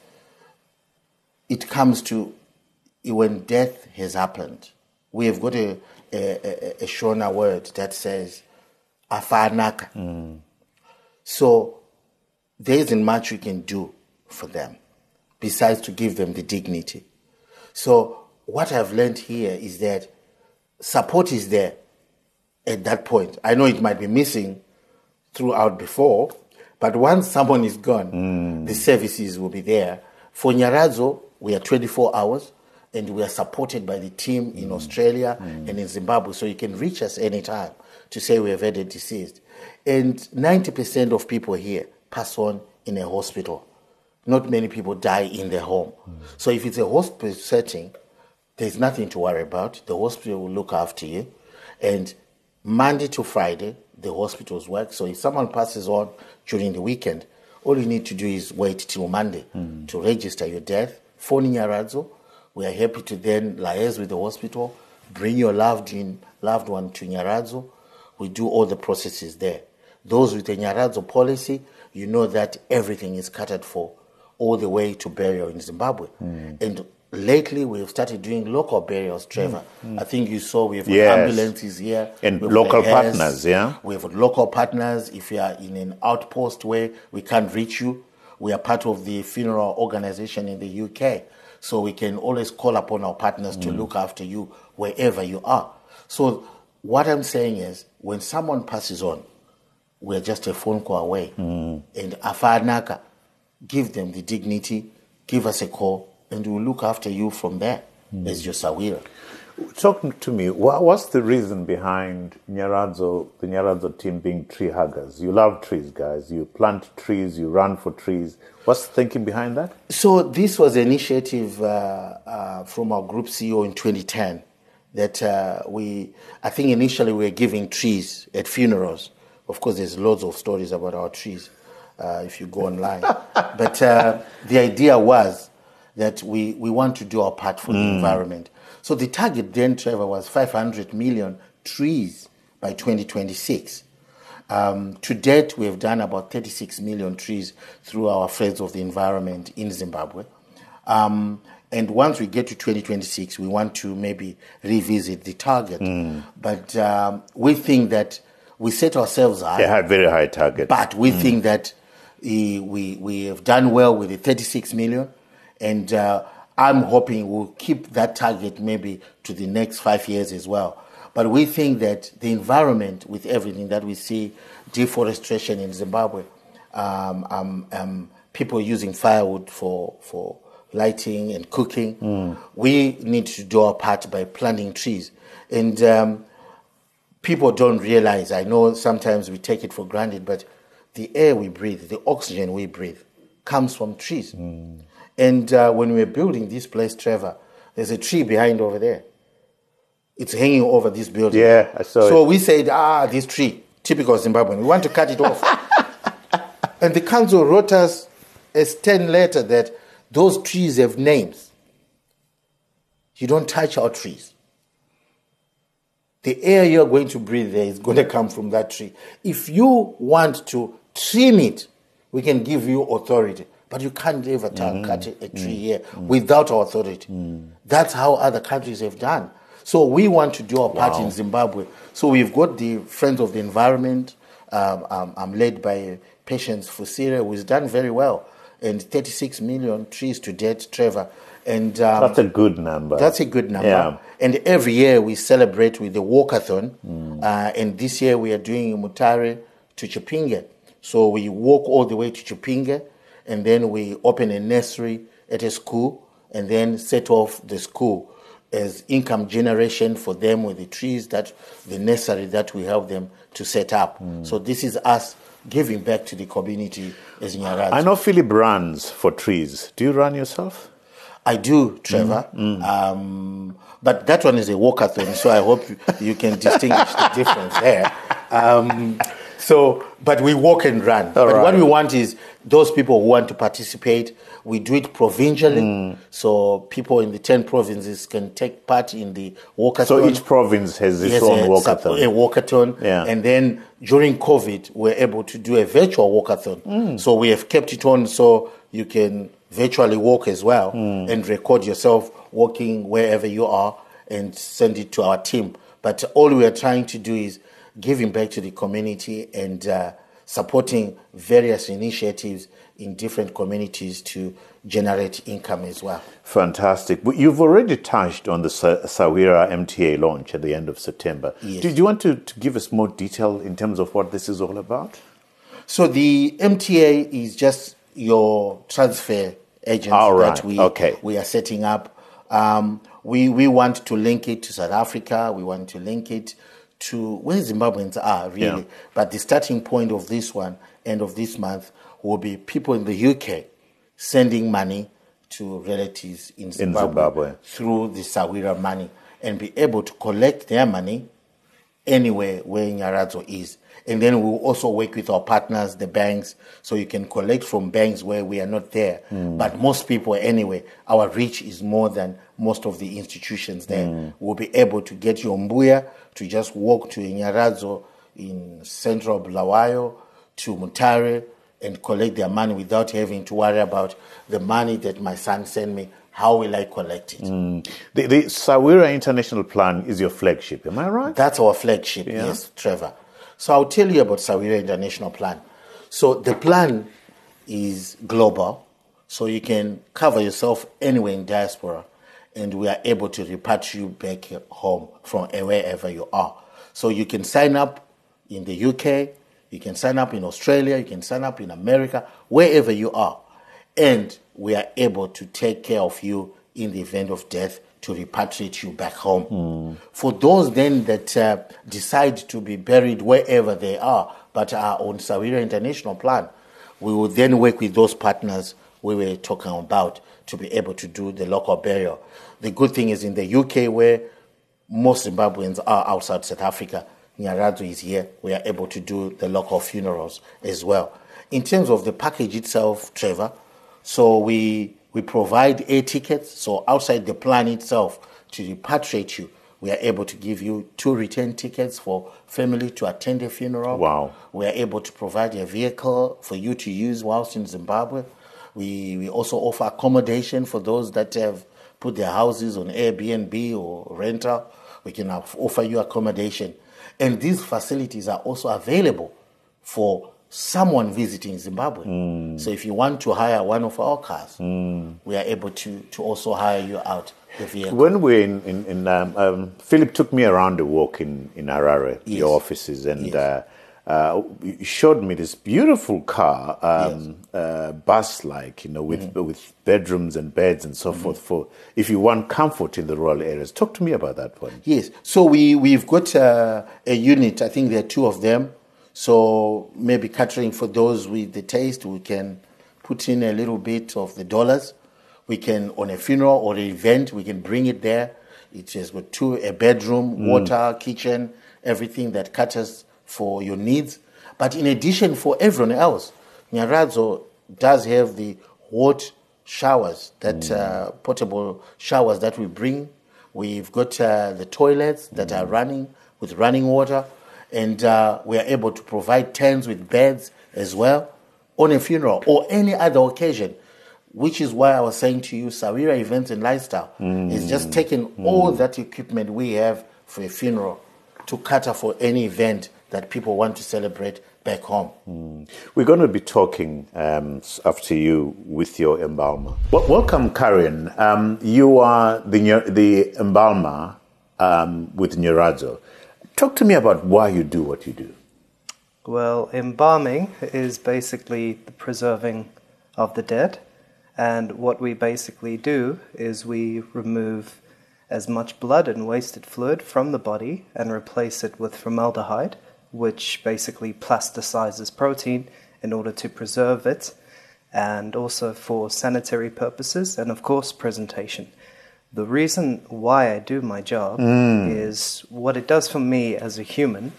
it comes to when death has happened. We have got a Shona word that says, afanaka. So there isn't much we can do for them besides to give them the dignity. So what I've learned here is that support is there at that point. I know it might be missing throughout before, But once someone is gone, the services will be there. For Nyaradzo, we are 24 hours, and we are supported by the team in Australia and in Zimbabwe, so you can reach us anytime to say we have had a deceased. And 90% of people here pass on in a hospital. Not many people die in their home. So if it's a hospital setting, there's nothing to worry about. The hospital will look after you. And Monday to Friday, the hospitals work. So if someone passes on during the weekend, all you need to do is wait till Monday to register your death. Phone Nyaradzo. We are happy to then liaise with the hospital, bring your loved one to Nyaradzo. We do all the processes there. Those with the Nyaradzo policy, you know that everything is catered for all the way to burial in Zimbabwe. And lately, we've started doing local burials, Trevor. I think you saw we have ambulances here. And local partners, yeah? We have local partners. If you are in an outpost where we can't reach you, we are part of the funeral organization in the UK. So we can always call upon our partners to look after you wherever you are. So what I'm saying is, when someone passes on, we're just a phone call away. And Afanaka, give them the dignity, give us a call, and we'll look after you from there as your Sawira. Talk to me, what's the reason behind the Nyaradzo team being tree huggers? You love trees, guys. You plant trees, you run for trees. What's the thinking behind that? So this was an initiative from our group CEO in 2010 that I think initially we were giving trees at funerals. Of course, there's loads of stories about our trees if you go online. But the idea was that we want to do our part for the environment. So the target then, Trevor, was 500 million trees by 2026. To date, we have done about 36 million trees through our Friends of the Environment in Zimbabwe. And once we get to 2026, we want to maybe revisit the target. But we think that we set ourselves high. They have very high targets. But we think that we have done well with the 36 million. And I'm hoping we'll keep that target maybe to the next 5 years as well. But we think that the environment, with everything that we see, deforestation in Zimbabwe, people using firewood for lighting and cooking, we need to do our part by planting trees. And people don't realize, I know sometimes we take it for granted, but the air we breathe, the oxygen we breathe, comes from trees. And when we're building this place, Trevor, there's a tree behind over there. It's hanging over this building. Yeah, I saw it. So we said, this tree, typical Zimbabwean, we want to cut it off. And the council wrote us a stern letter that those trees have names. You don't touch our trees. The air you're going to breathe there is going to come from that tree. If you want to trim it, we can give you authority. But you can't ever cut a tree here without our authority. That's how other countries have done. So we want to do our part in Zimbabwe. So we've got the Friends of the Environment. I'm led by Patience Fusire, who has done very well. And 36 million trees to date, Trevor. And that's a good number. That's a good number. Yeah. And every year we celebrate with the walkathon. And this year we are doing Mutare to Chipinge. So we walk all the way to Chipinge, and then we open a nursery at a school, and then set off the school as income generation for them with the trees, that the nursery that we help them to set up. So this is us giving back to the community as Nyaradzo. I know Philip runs for trees. Do you run yourself? I do, Trevor. But that one is a walkathon, so I hope you can distinguish the difference there. But we walk and run. What we want is those people who want to participate, we do it provincially. So people in the 10 provinces can take part in the walkathon. So each province has its own walkathon. A walkathon. Yeah. And then during COVID, we're able to do a virtual walkathon. So we have kept it on so you can virtually walk as well and record yourself walking wherever you are and send it to our team. But all we are trying to do is giving back to the community and supporting various initiatives in different communities to generate income as well. Fantastic. But you've already touched on the Sawira MTA launch at the end of September. Yes. Do you want to give us more detail in terms of what this is all about? So the MTA is just your transfer agent that we are setting up. We want to link it to South Africa. We want to link it to where Zimbabweans are, really. Yeah. But the starting point of this one, end of this month, will be people in the UK sending money to relatives in Zimbabwe through the Sawira money and be able to collect their money anywhere where Nyaradzo is. And then we'll also work with our partners, the banks, so you can collect from banks where we are not there. But most people, anyway, our reach is more than most of the institutions there. We'll be able to get your Mbuya to just walk to Nyaradzo in central Bulawayo, to Mutare, and collect their money without having to worry about the money that my son sent me. How will I collect it? The Sawira International Plan is your flagship, am I right? That's our flagship, yes, Trevor. So I'll tell you about Sawira International Plan. So the plan is global, so you can cover yourself anywhere in diaspora, and we are able to repatriate you back home from wherever you are. So you can sign up in the UK, you can sign up in Australia, you can sign up in America, wherever you are. And we are able to take care of you in the event of death to repatriate you back home. For those then that decide to be buried wherever they are, but are on Sawira International Plan, we will then work with those partners we were talking about to be able to do the local burial. The good thing is in the UK, where most Zimbabweans are outside South Africa, Nyaradzo is here, we are able to do the local funerals as well. In terms of the package itself, Trevor, so we provide air tickets. So outside the plan itself, to repatriate you, we are able to give you 2 return tickets for family to attend a funeral. Wow. We are able to provide a vehicle for you to use whilst in Zimbabwe. We also offer accommodation for those that have put their houses on Airbnb or rental. We can offer you accommodation. And these facilities are also available for someone visiting Zimbabwe. So if you want to hire one of our cars, we are able to also hire you out the vehicle. When we're in Philip took me around a walk in Harare, your offices, and you showed me this beautiful car, bus-like, with bedrooms and beds and so forth, for if you want comfort in the rural areas. Talk to me about that one. Yes. So we've got a unit, I think there are 2 of them. So maybe catering for those with the taste, we can put in a little bit of the dollars. We can, on a funeral or an event, we can bring it there. It has got a bedroom, water, kitchen, everything that caters for your needs. But in addition, for everyone else, Nyaradzo does have the hot showers, that portable showers that we bring. We've got the toilets that are running with running water. And we are able to provide tents with beds as well on a funeral or any other occasion, which is why I was saying to you, Sawira Events and Lifestyle is just taking all that equipment we have for a funeral to cater for any event that people want to celebrate back home. We're going to be talking after you with your embalmer. Welcome, Karen. You are the embalmer with Nyaradzo. Talk to me about why you do what you do. Well, embalming is basically the preserving of the dead. And what we basically do is we remove as much blood and wasted fluid from the body and replace it with formaldehyde, which basically plasticizes protein in order to preserve it, and also for sanitary purposes and, of course, presentation. The reason why I do my job is what it does for me as a human.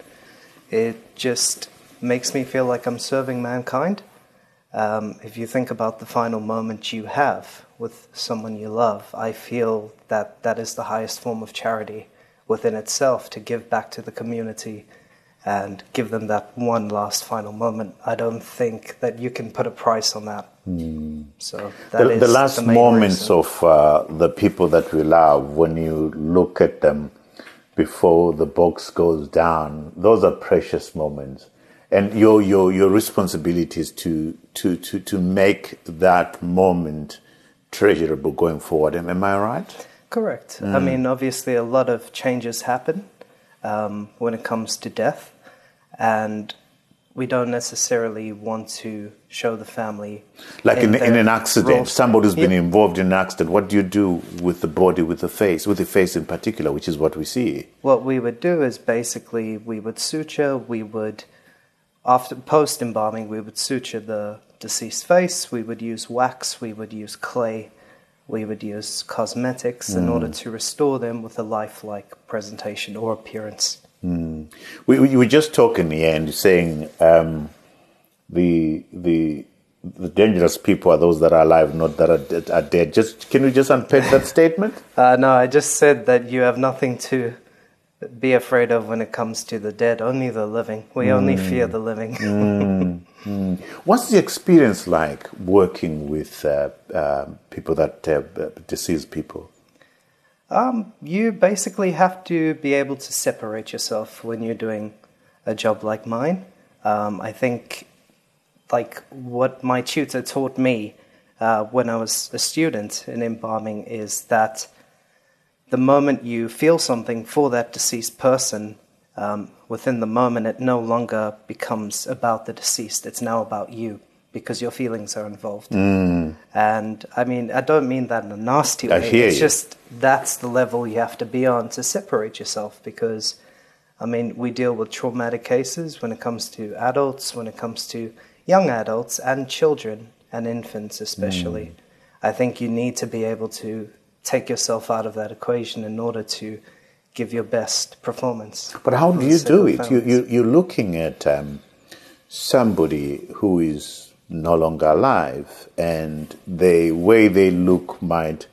It just makes me feel like I'm serving mankind. If you think about the final moment you have with someone you love, I feel that that is the highest form of charity within itself, to give back to the community and give them that one last final moment. I don't think that you can put a price on that. So that is the last the main moments reason. of the people that we love, when you look at them before the box goes down, those are precious moments. And your responsibility is to make that moment treasurable going forward. Am I right? Correct. I mean, obviously a lot of changes happen when it comes to death. And we don't necessarily want to show the family. Like in an accident, roles. somebody's been involved in an accident. What do you do with the body, with the face in particular, which is what we see? What we would do is basically we would suture, after post-embalming, we would suture the deceased face, we would use wax, we would use clay, we would use cosmetics in order to restore them with a lifelike presentation or appearance. We were just talking here and saying the dangerous people are those that are alive, not that are dead. Can you just unpack that statement? No, I just said that you have nothing to be afraid of when it comes to the dead, only the living. We only fear the living. What's the experience like working with people that deceased people? You basically have to be able to separate yourself when you're doing a job like mine. I think, like what my tutor taught me when I was a student in embalming is that the moment you feel something for that deceased person, within the moment it no longer becomes about the deceased, it's now about you, because your feelings are involved. And I mean, I don't mean that in a nasty way. It's just that's the level you have to be on to separate yourself, because I mean, we deal with traumatic cases when it comes to adults, when it comes to young adults and children and infants especially. I think you need to be able to take yourself out of that equation in order to give your best performance. But how do you do it? You're looking at somebody who is no longer alive, and the way they look might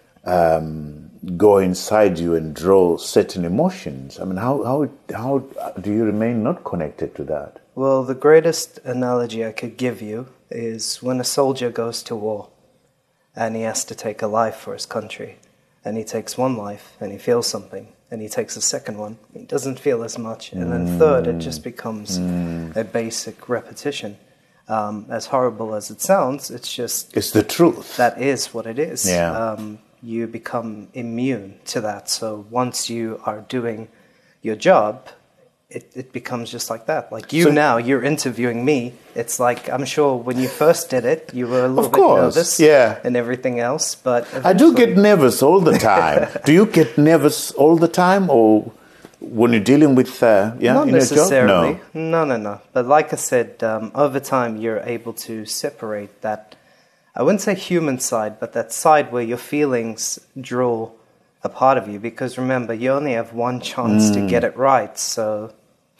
go inside you and draw certain emotions. I mean, how do you remain not connected to that? Well, the greatest analogy I could give you is when a soldier goes to war and he has to take a life for his country, and he takes one life and he feels something, and he takes a second one, he doesn't feel as much, and then third, it just becomes a basic repetition. As horrible as it sounds, it's the truth. That is what it is. Yeah. You become immune to that. So once you are doing your job, it becomes just like that. Like you're interviewing me. It's like, I'm sure when you first did it, you were a little bit nervous, and everything else. But I do get nervous all the time. Do you get nervous all the time, or when you're dealing with not in necessarily? Your job? No. But like I said, over time you're able to separate that. I wouldn't say human side, but that side where your feelings draw a part of you. Because remember, you only have one chance to get it right. So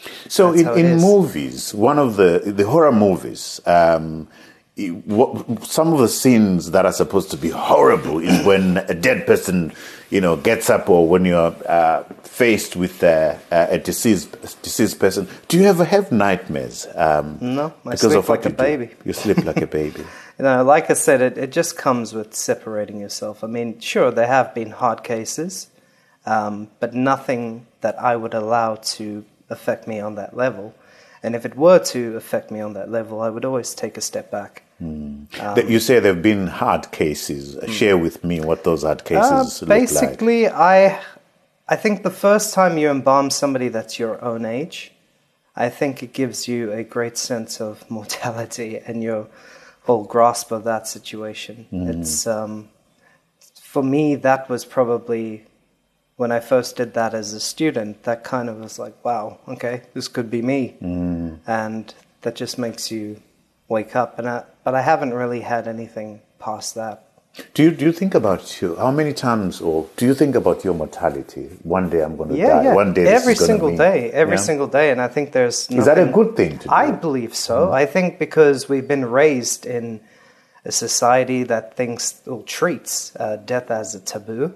in movies, one of the horror movies, some of the scenes that are supposed to be horrible is when a dead person, gets up, or when you're faced with a deceased person. Do you ever have nightmares? No, I sleep like a baby. You sleep like a baby. Like I said, it just comes with separating yourself. I mean, sure, there have been hard cases, but nothing that I would allow to affect me on that level. And if it were to affect me on that level, I would always take a step back. You say there have been hard cases. Share with me what those hard cases look like. Basically, I think the first time you embalm somebody that's your own age, I think it gives you a great sense of mortality and your whole grasp of that situation. It's for me, that was probably, when I first did that as a student, that kind of was like, wow, okay, this could be me. And that just makes you wake up. But I haven't really had anything past that. Do you think about how many times, or do you think about your mortality? One day I'm going to die. Yeah. One day every single day, single day. And I think there's nothing, is that a good thing to do? I believe so. I think because we've been raised in a society that thinks or treats death as a taboo.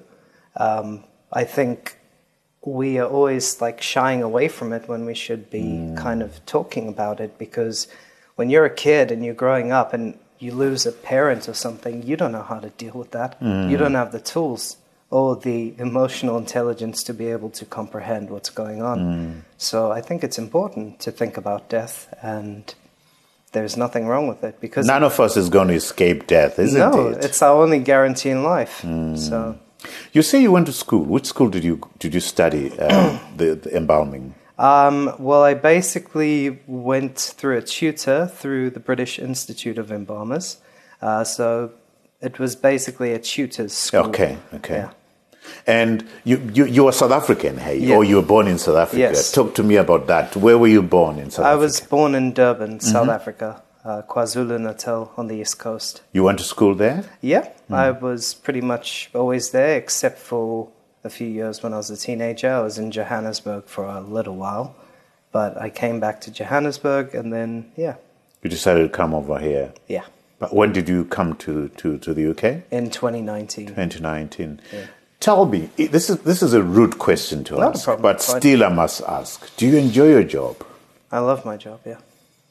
I think we are always like shying away from it when we should be kind of talking about it, because when you're a kid and you're growing up and you lose a parent or something, you don't know how to deal with that. You don't have the tools or the emotional intelligence to be able to comprehend what's going on. So I think it's important to think about death, and there's nothing wrong with it, because none of us is going to escape death, isn't it? No, it's our only guarantee in life. So you say you went to school. Which school did you study the embalming? Well, I basically went through a tutor through the British Institute of Embalmers. So it was basically a tutor's school. Okay. Yeah. And you were South African, hey? Yeah. Or you were born in South Africa? Yes. Talk to me about that. Where were you born in South Africa? I was born in Durban, South Africa, KwaZulu-Natal on the East Coast. You went to school there? Yeah, I was pretty much always there, except for a few years when I was a teenager. I was in Johannesburg for a little while, but I came back to Johannesburg, and then, yeah. You decided to come over here? Yeah. But when did you come to the UK? In 2019. 2019. Yeah. Tell me, this is a rude question to Not a ask, problem, but fine. still I must ask. Do you enjoy your job? I love my job, yeah.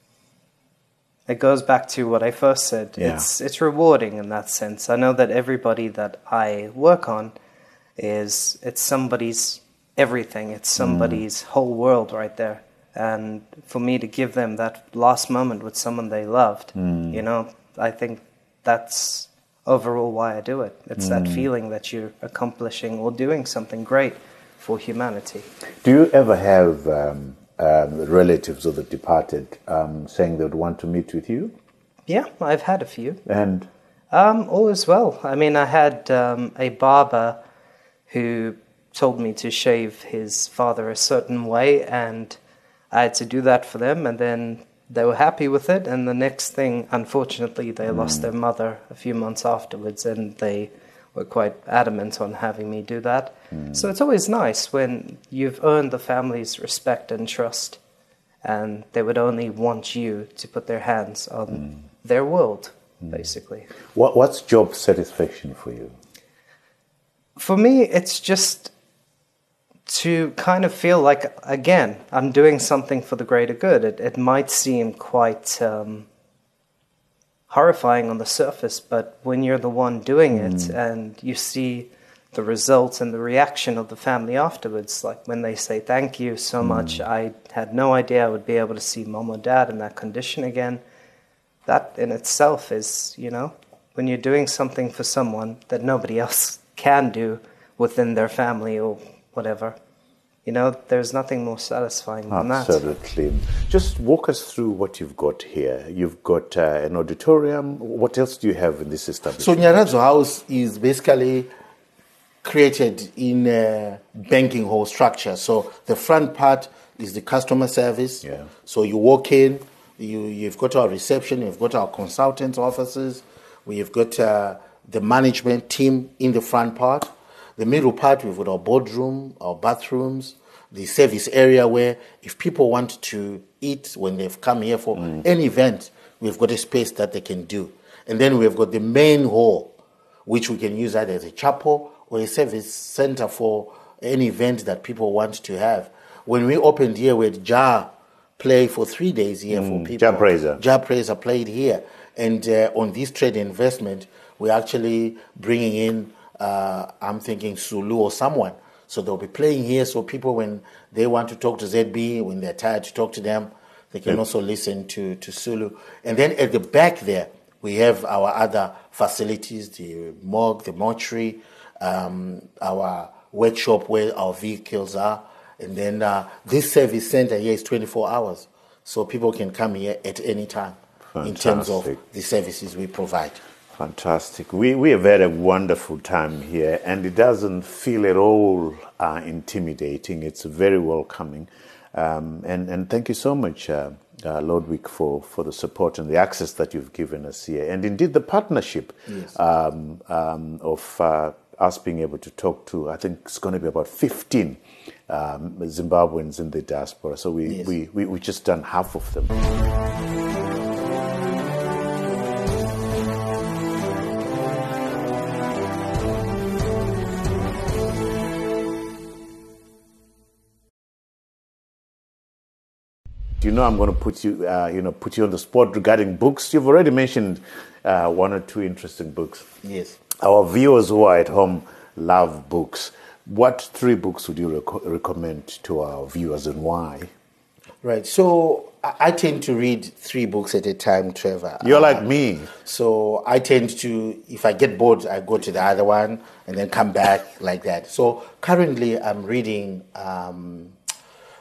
It goes back to what I first said. Yeah. It's rewarding in that sense. I know that everybody that I work on it's somebody's everything. It's somebody's whole world right there. And for me to give them that last moment with someone they loved, I think that's overall why I do it. It's that feeling that you're accomplishing or doing something great for humanity. Do you ever have relatives of the departed saying they would want to meet with you? Yeah, I've had a few. And All as well. I mean, I had a barber who told me to shave his father a certain way, and I had to do that for them, and then they were happy with it, and the next thing, unfortunately, they lost their mother a few months afterwards, and they were quite adamant on having me do that. So it's always nice when you've earned the family's respect and trust, and they would only want you to put their hands on their world, basically. what's job satisfaction for you? For me, it's just to kind of feel like, again, I'm doing something for the greater good. It might seem quite horrifying on the surface, but when you're the one doing it and you see the results and the reaction of the family afterwards, like when they say thank you so much, I had no idea I would be able to see mom or dad in that condition again. That in itself is, when you're doing something for someone that nobody else can do within their family or whatever, there's nothing more satisfying than that. Absolutely. Just walk us through what you've got here. You've got an auditorium. What else do you have in this establishment? So Nyaradzo House is basically created in a banking hall structure. So the front part is the customer service. Yeah. So you walk in, you've got our reception, you've got our consultants' offices, we've got the management team in the front part. The middle part, we've got our boardroom, our bathrooms, the service area where if people want to eat when they've come here for any event, we've got a space that they can do. And then we've got the main hall, which we can use either as a chapel or a service center for any event that people want to have. When we opened here, we had Jah play for 3 days here for people. Jah Praiser. Jah Praiser played here. And on this trade investment, we're actually bringing in, I'm thinking Sulu or someone. So they'll be playing here, so people, when they want to talk to ZB, when they're tired to talk to them, they can also listen to Sulu. And then at the back there, we have our other facilities, the morgue, the mortuary, our workshop where our vehicles are. And then this service center here is 24 hours. So people can come here at any time. Fantastic. In terms of the services we provide. Fantastic. We have had a wonderful time here, and it doesn't feel at all intimidating. It's very welcoming. And thank you so much, Lodwick, for the support and the access that you've given us here. And indeed, the partnership of us being able to talk to, I think it's going to be about 15 Zimbabweans in the diaspora. So we just done half of them. You know, I'm going to put you on the spot regarding books. You've already mentioned one or two interesting books. Yes. Our viewers who are at home love books. What 3 books would you recommend to our viewers, and why? Right. So I tend to read 3 books at a time, Trevor. You're like me. So I tend to, if I get bored, I go to the other one and then come back like that. So currently I'm reading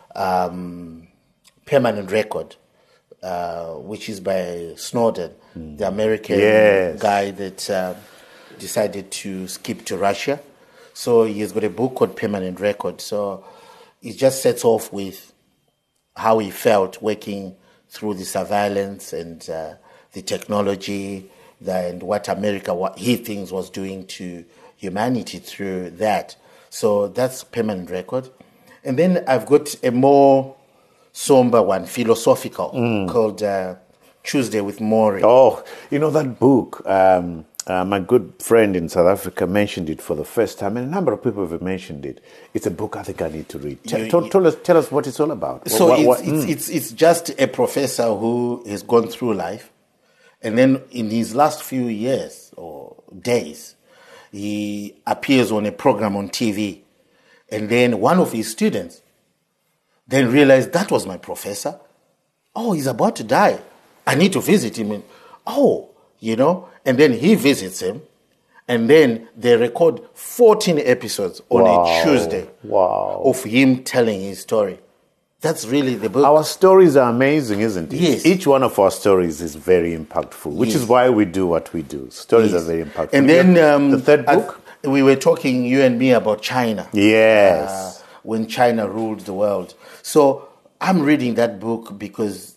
Permanent Record, which is by Snowden, the American guy that decided to skip to Russia. So he's got a book called Permanent Record. So it just sets off with how he felt working through the surveillance and the technology and what America, what he thinks was doing to humanity through that. So that's Permanent Record. And then I've got a more somber one, philosophical, called Tuesday with Morrie. Oh, you know that book? My good friend in South Africa mentioned it for the first time, and a number of people have mentioned it. It's a book I think I need to read. Tell us what it's all about. So it's just a professor who has gone through life, and then in his last few years or days, he appears on a program on TV, and then one of his students then realized that was my professor. Oh, he's about to die. I need to visit him. And, and then he visits him, and then they record 14 episodes on a Tuesday of him telling his story. That's really the book. Our stories are amazing, isn't it? Yes. Each one of our stories is very impactful, which is why we do what we do. Stories are very impactful. And then the third book? We were talking, you and me, about China. Yes. When China ruled the world. So I'm reading that book because,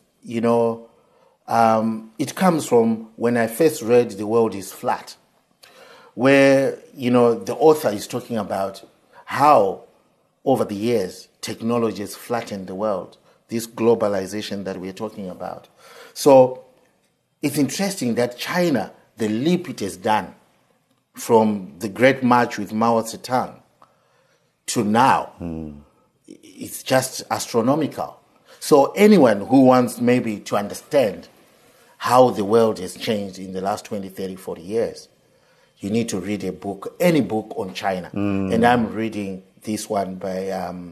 it comes from when I first read The World is Flat, where, the author is talking about how, over the years, technology has flattened the world, this globalization that we're talking about. So it's interesting that China, the leap it has done from the Great March with Mao Zedong to now, it's just astronomical. So anyone who wants maybe to understand how the world has changed in the last 20, 30, 40 years, you need to read a book, any book on China. And I'm reading this one by,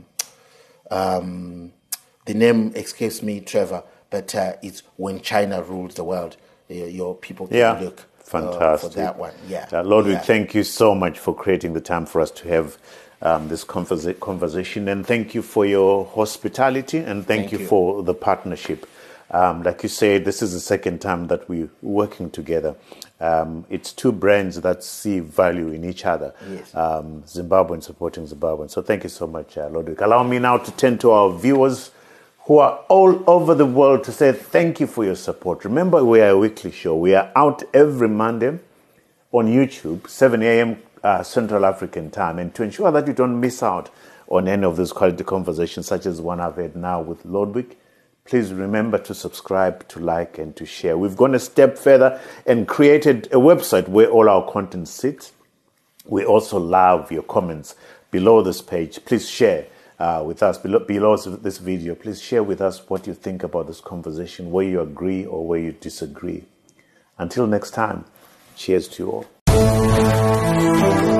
the name escapes me, Trevor, but it's When China Ruled the World. Your people can look fantastic for that one. Lord, we thank you so much for creating the time for us to have this conversation, and thank you for your hospitality, and thank you for the partnership. Like you said, this is the second time that we're working together. It's two brands that see value in each other. Yes. Zimbabwean supporting Zimbabwean. So thank you so much, Lodwick. Allow me now to turn to our viewers who are all over the world to say thank you for your support. Remember, we are a weekly show. We are out every Monday on YouTube, 7 a.m. Central African time. And to ensure that you don't miss out on any of those quality conversations, such as one I've had now with Lodwick, please remember to subscribe, to like, and to share. We've gone a step further and created a website where all our content sits. We also love your comments below this page. Please share with us below this video. Please share with us what you think about this conversation, where you agree or where you disagree. Until next time, cheers to you all.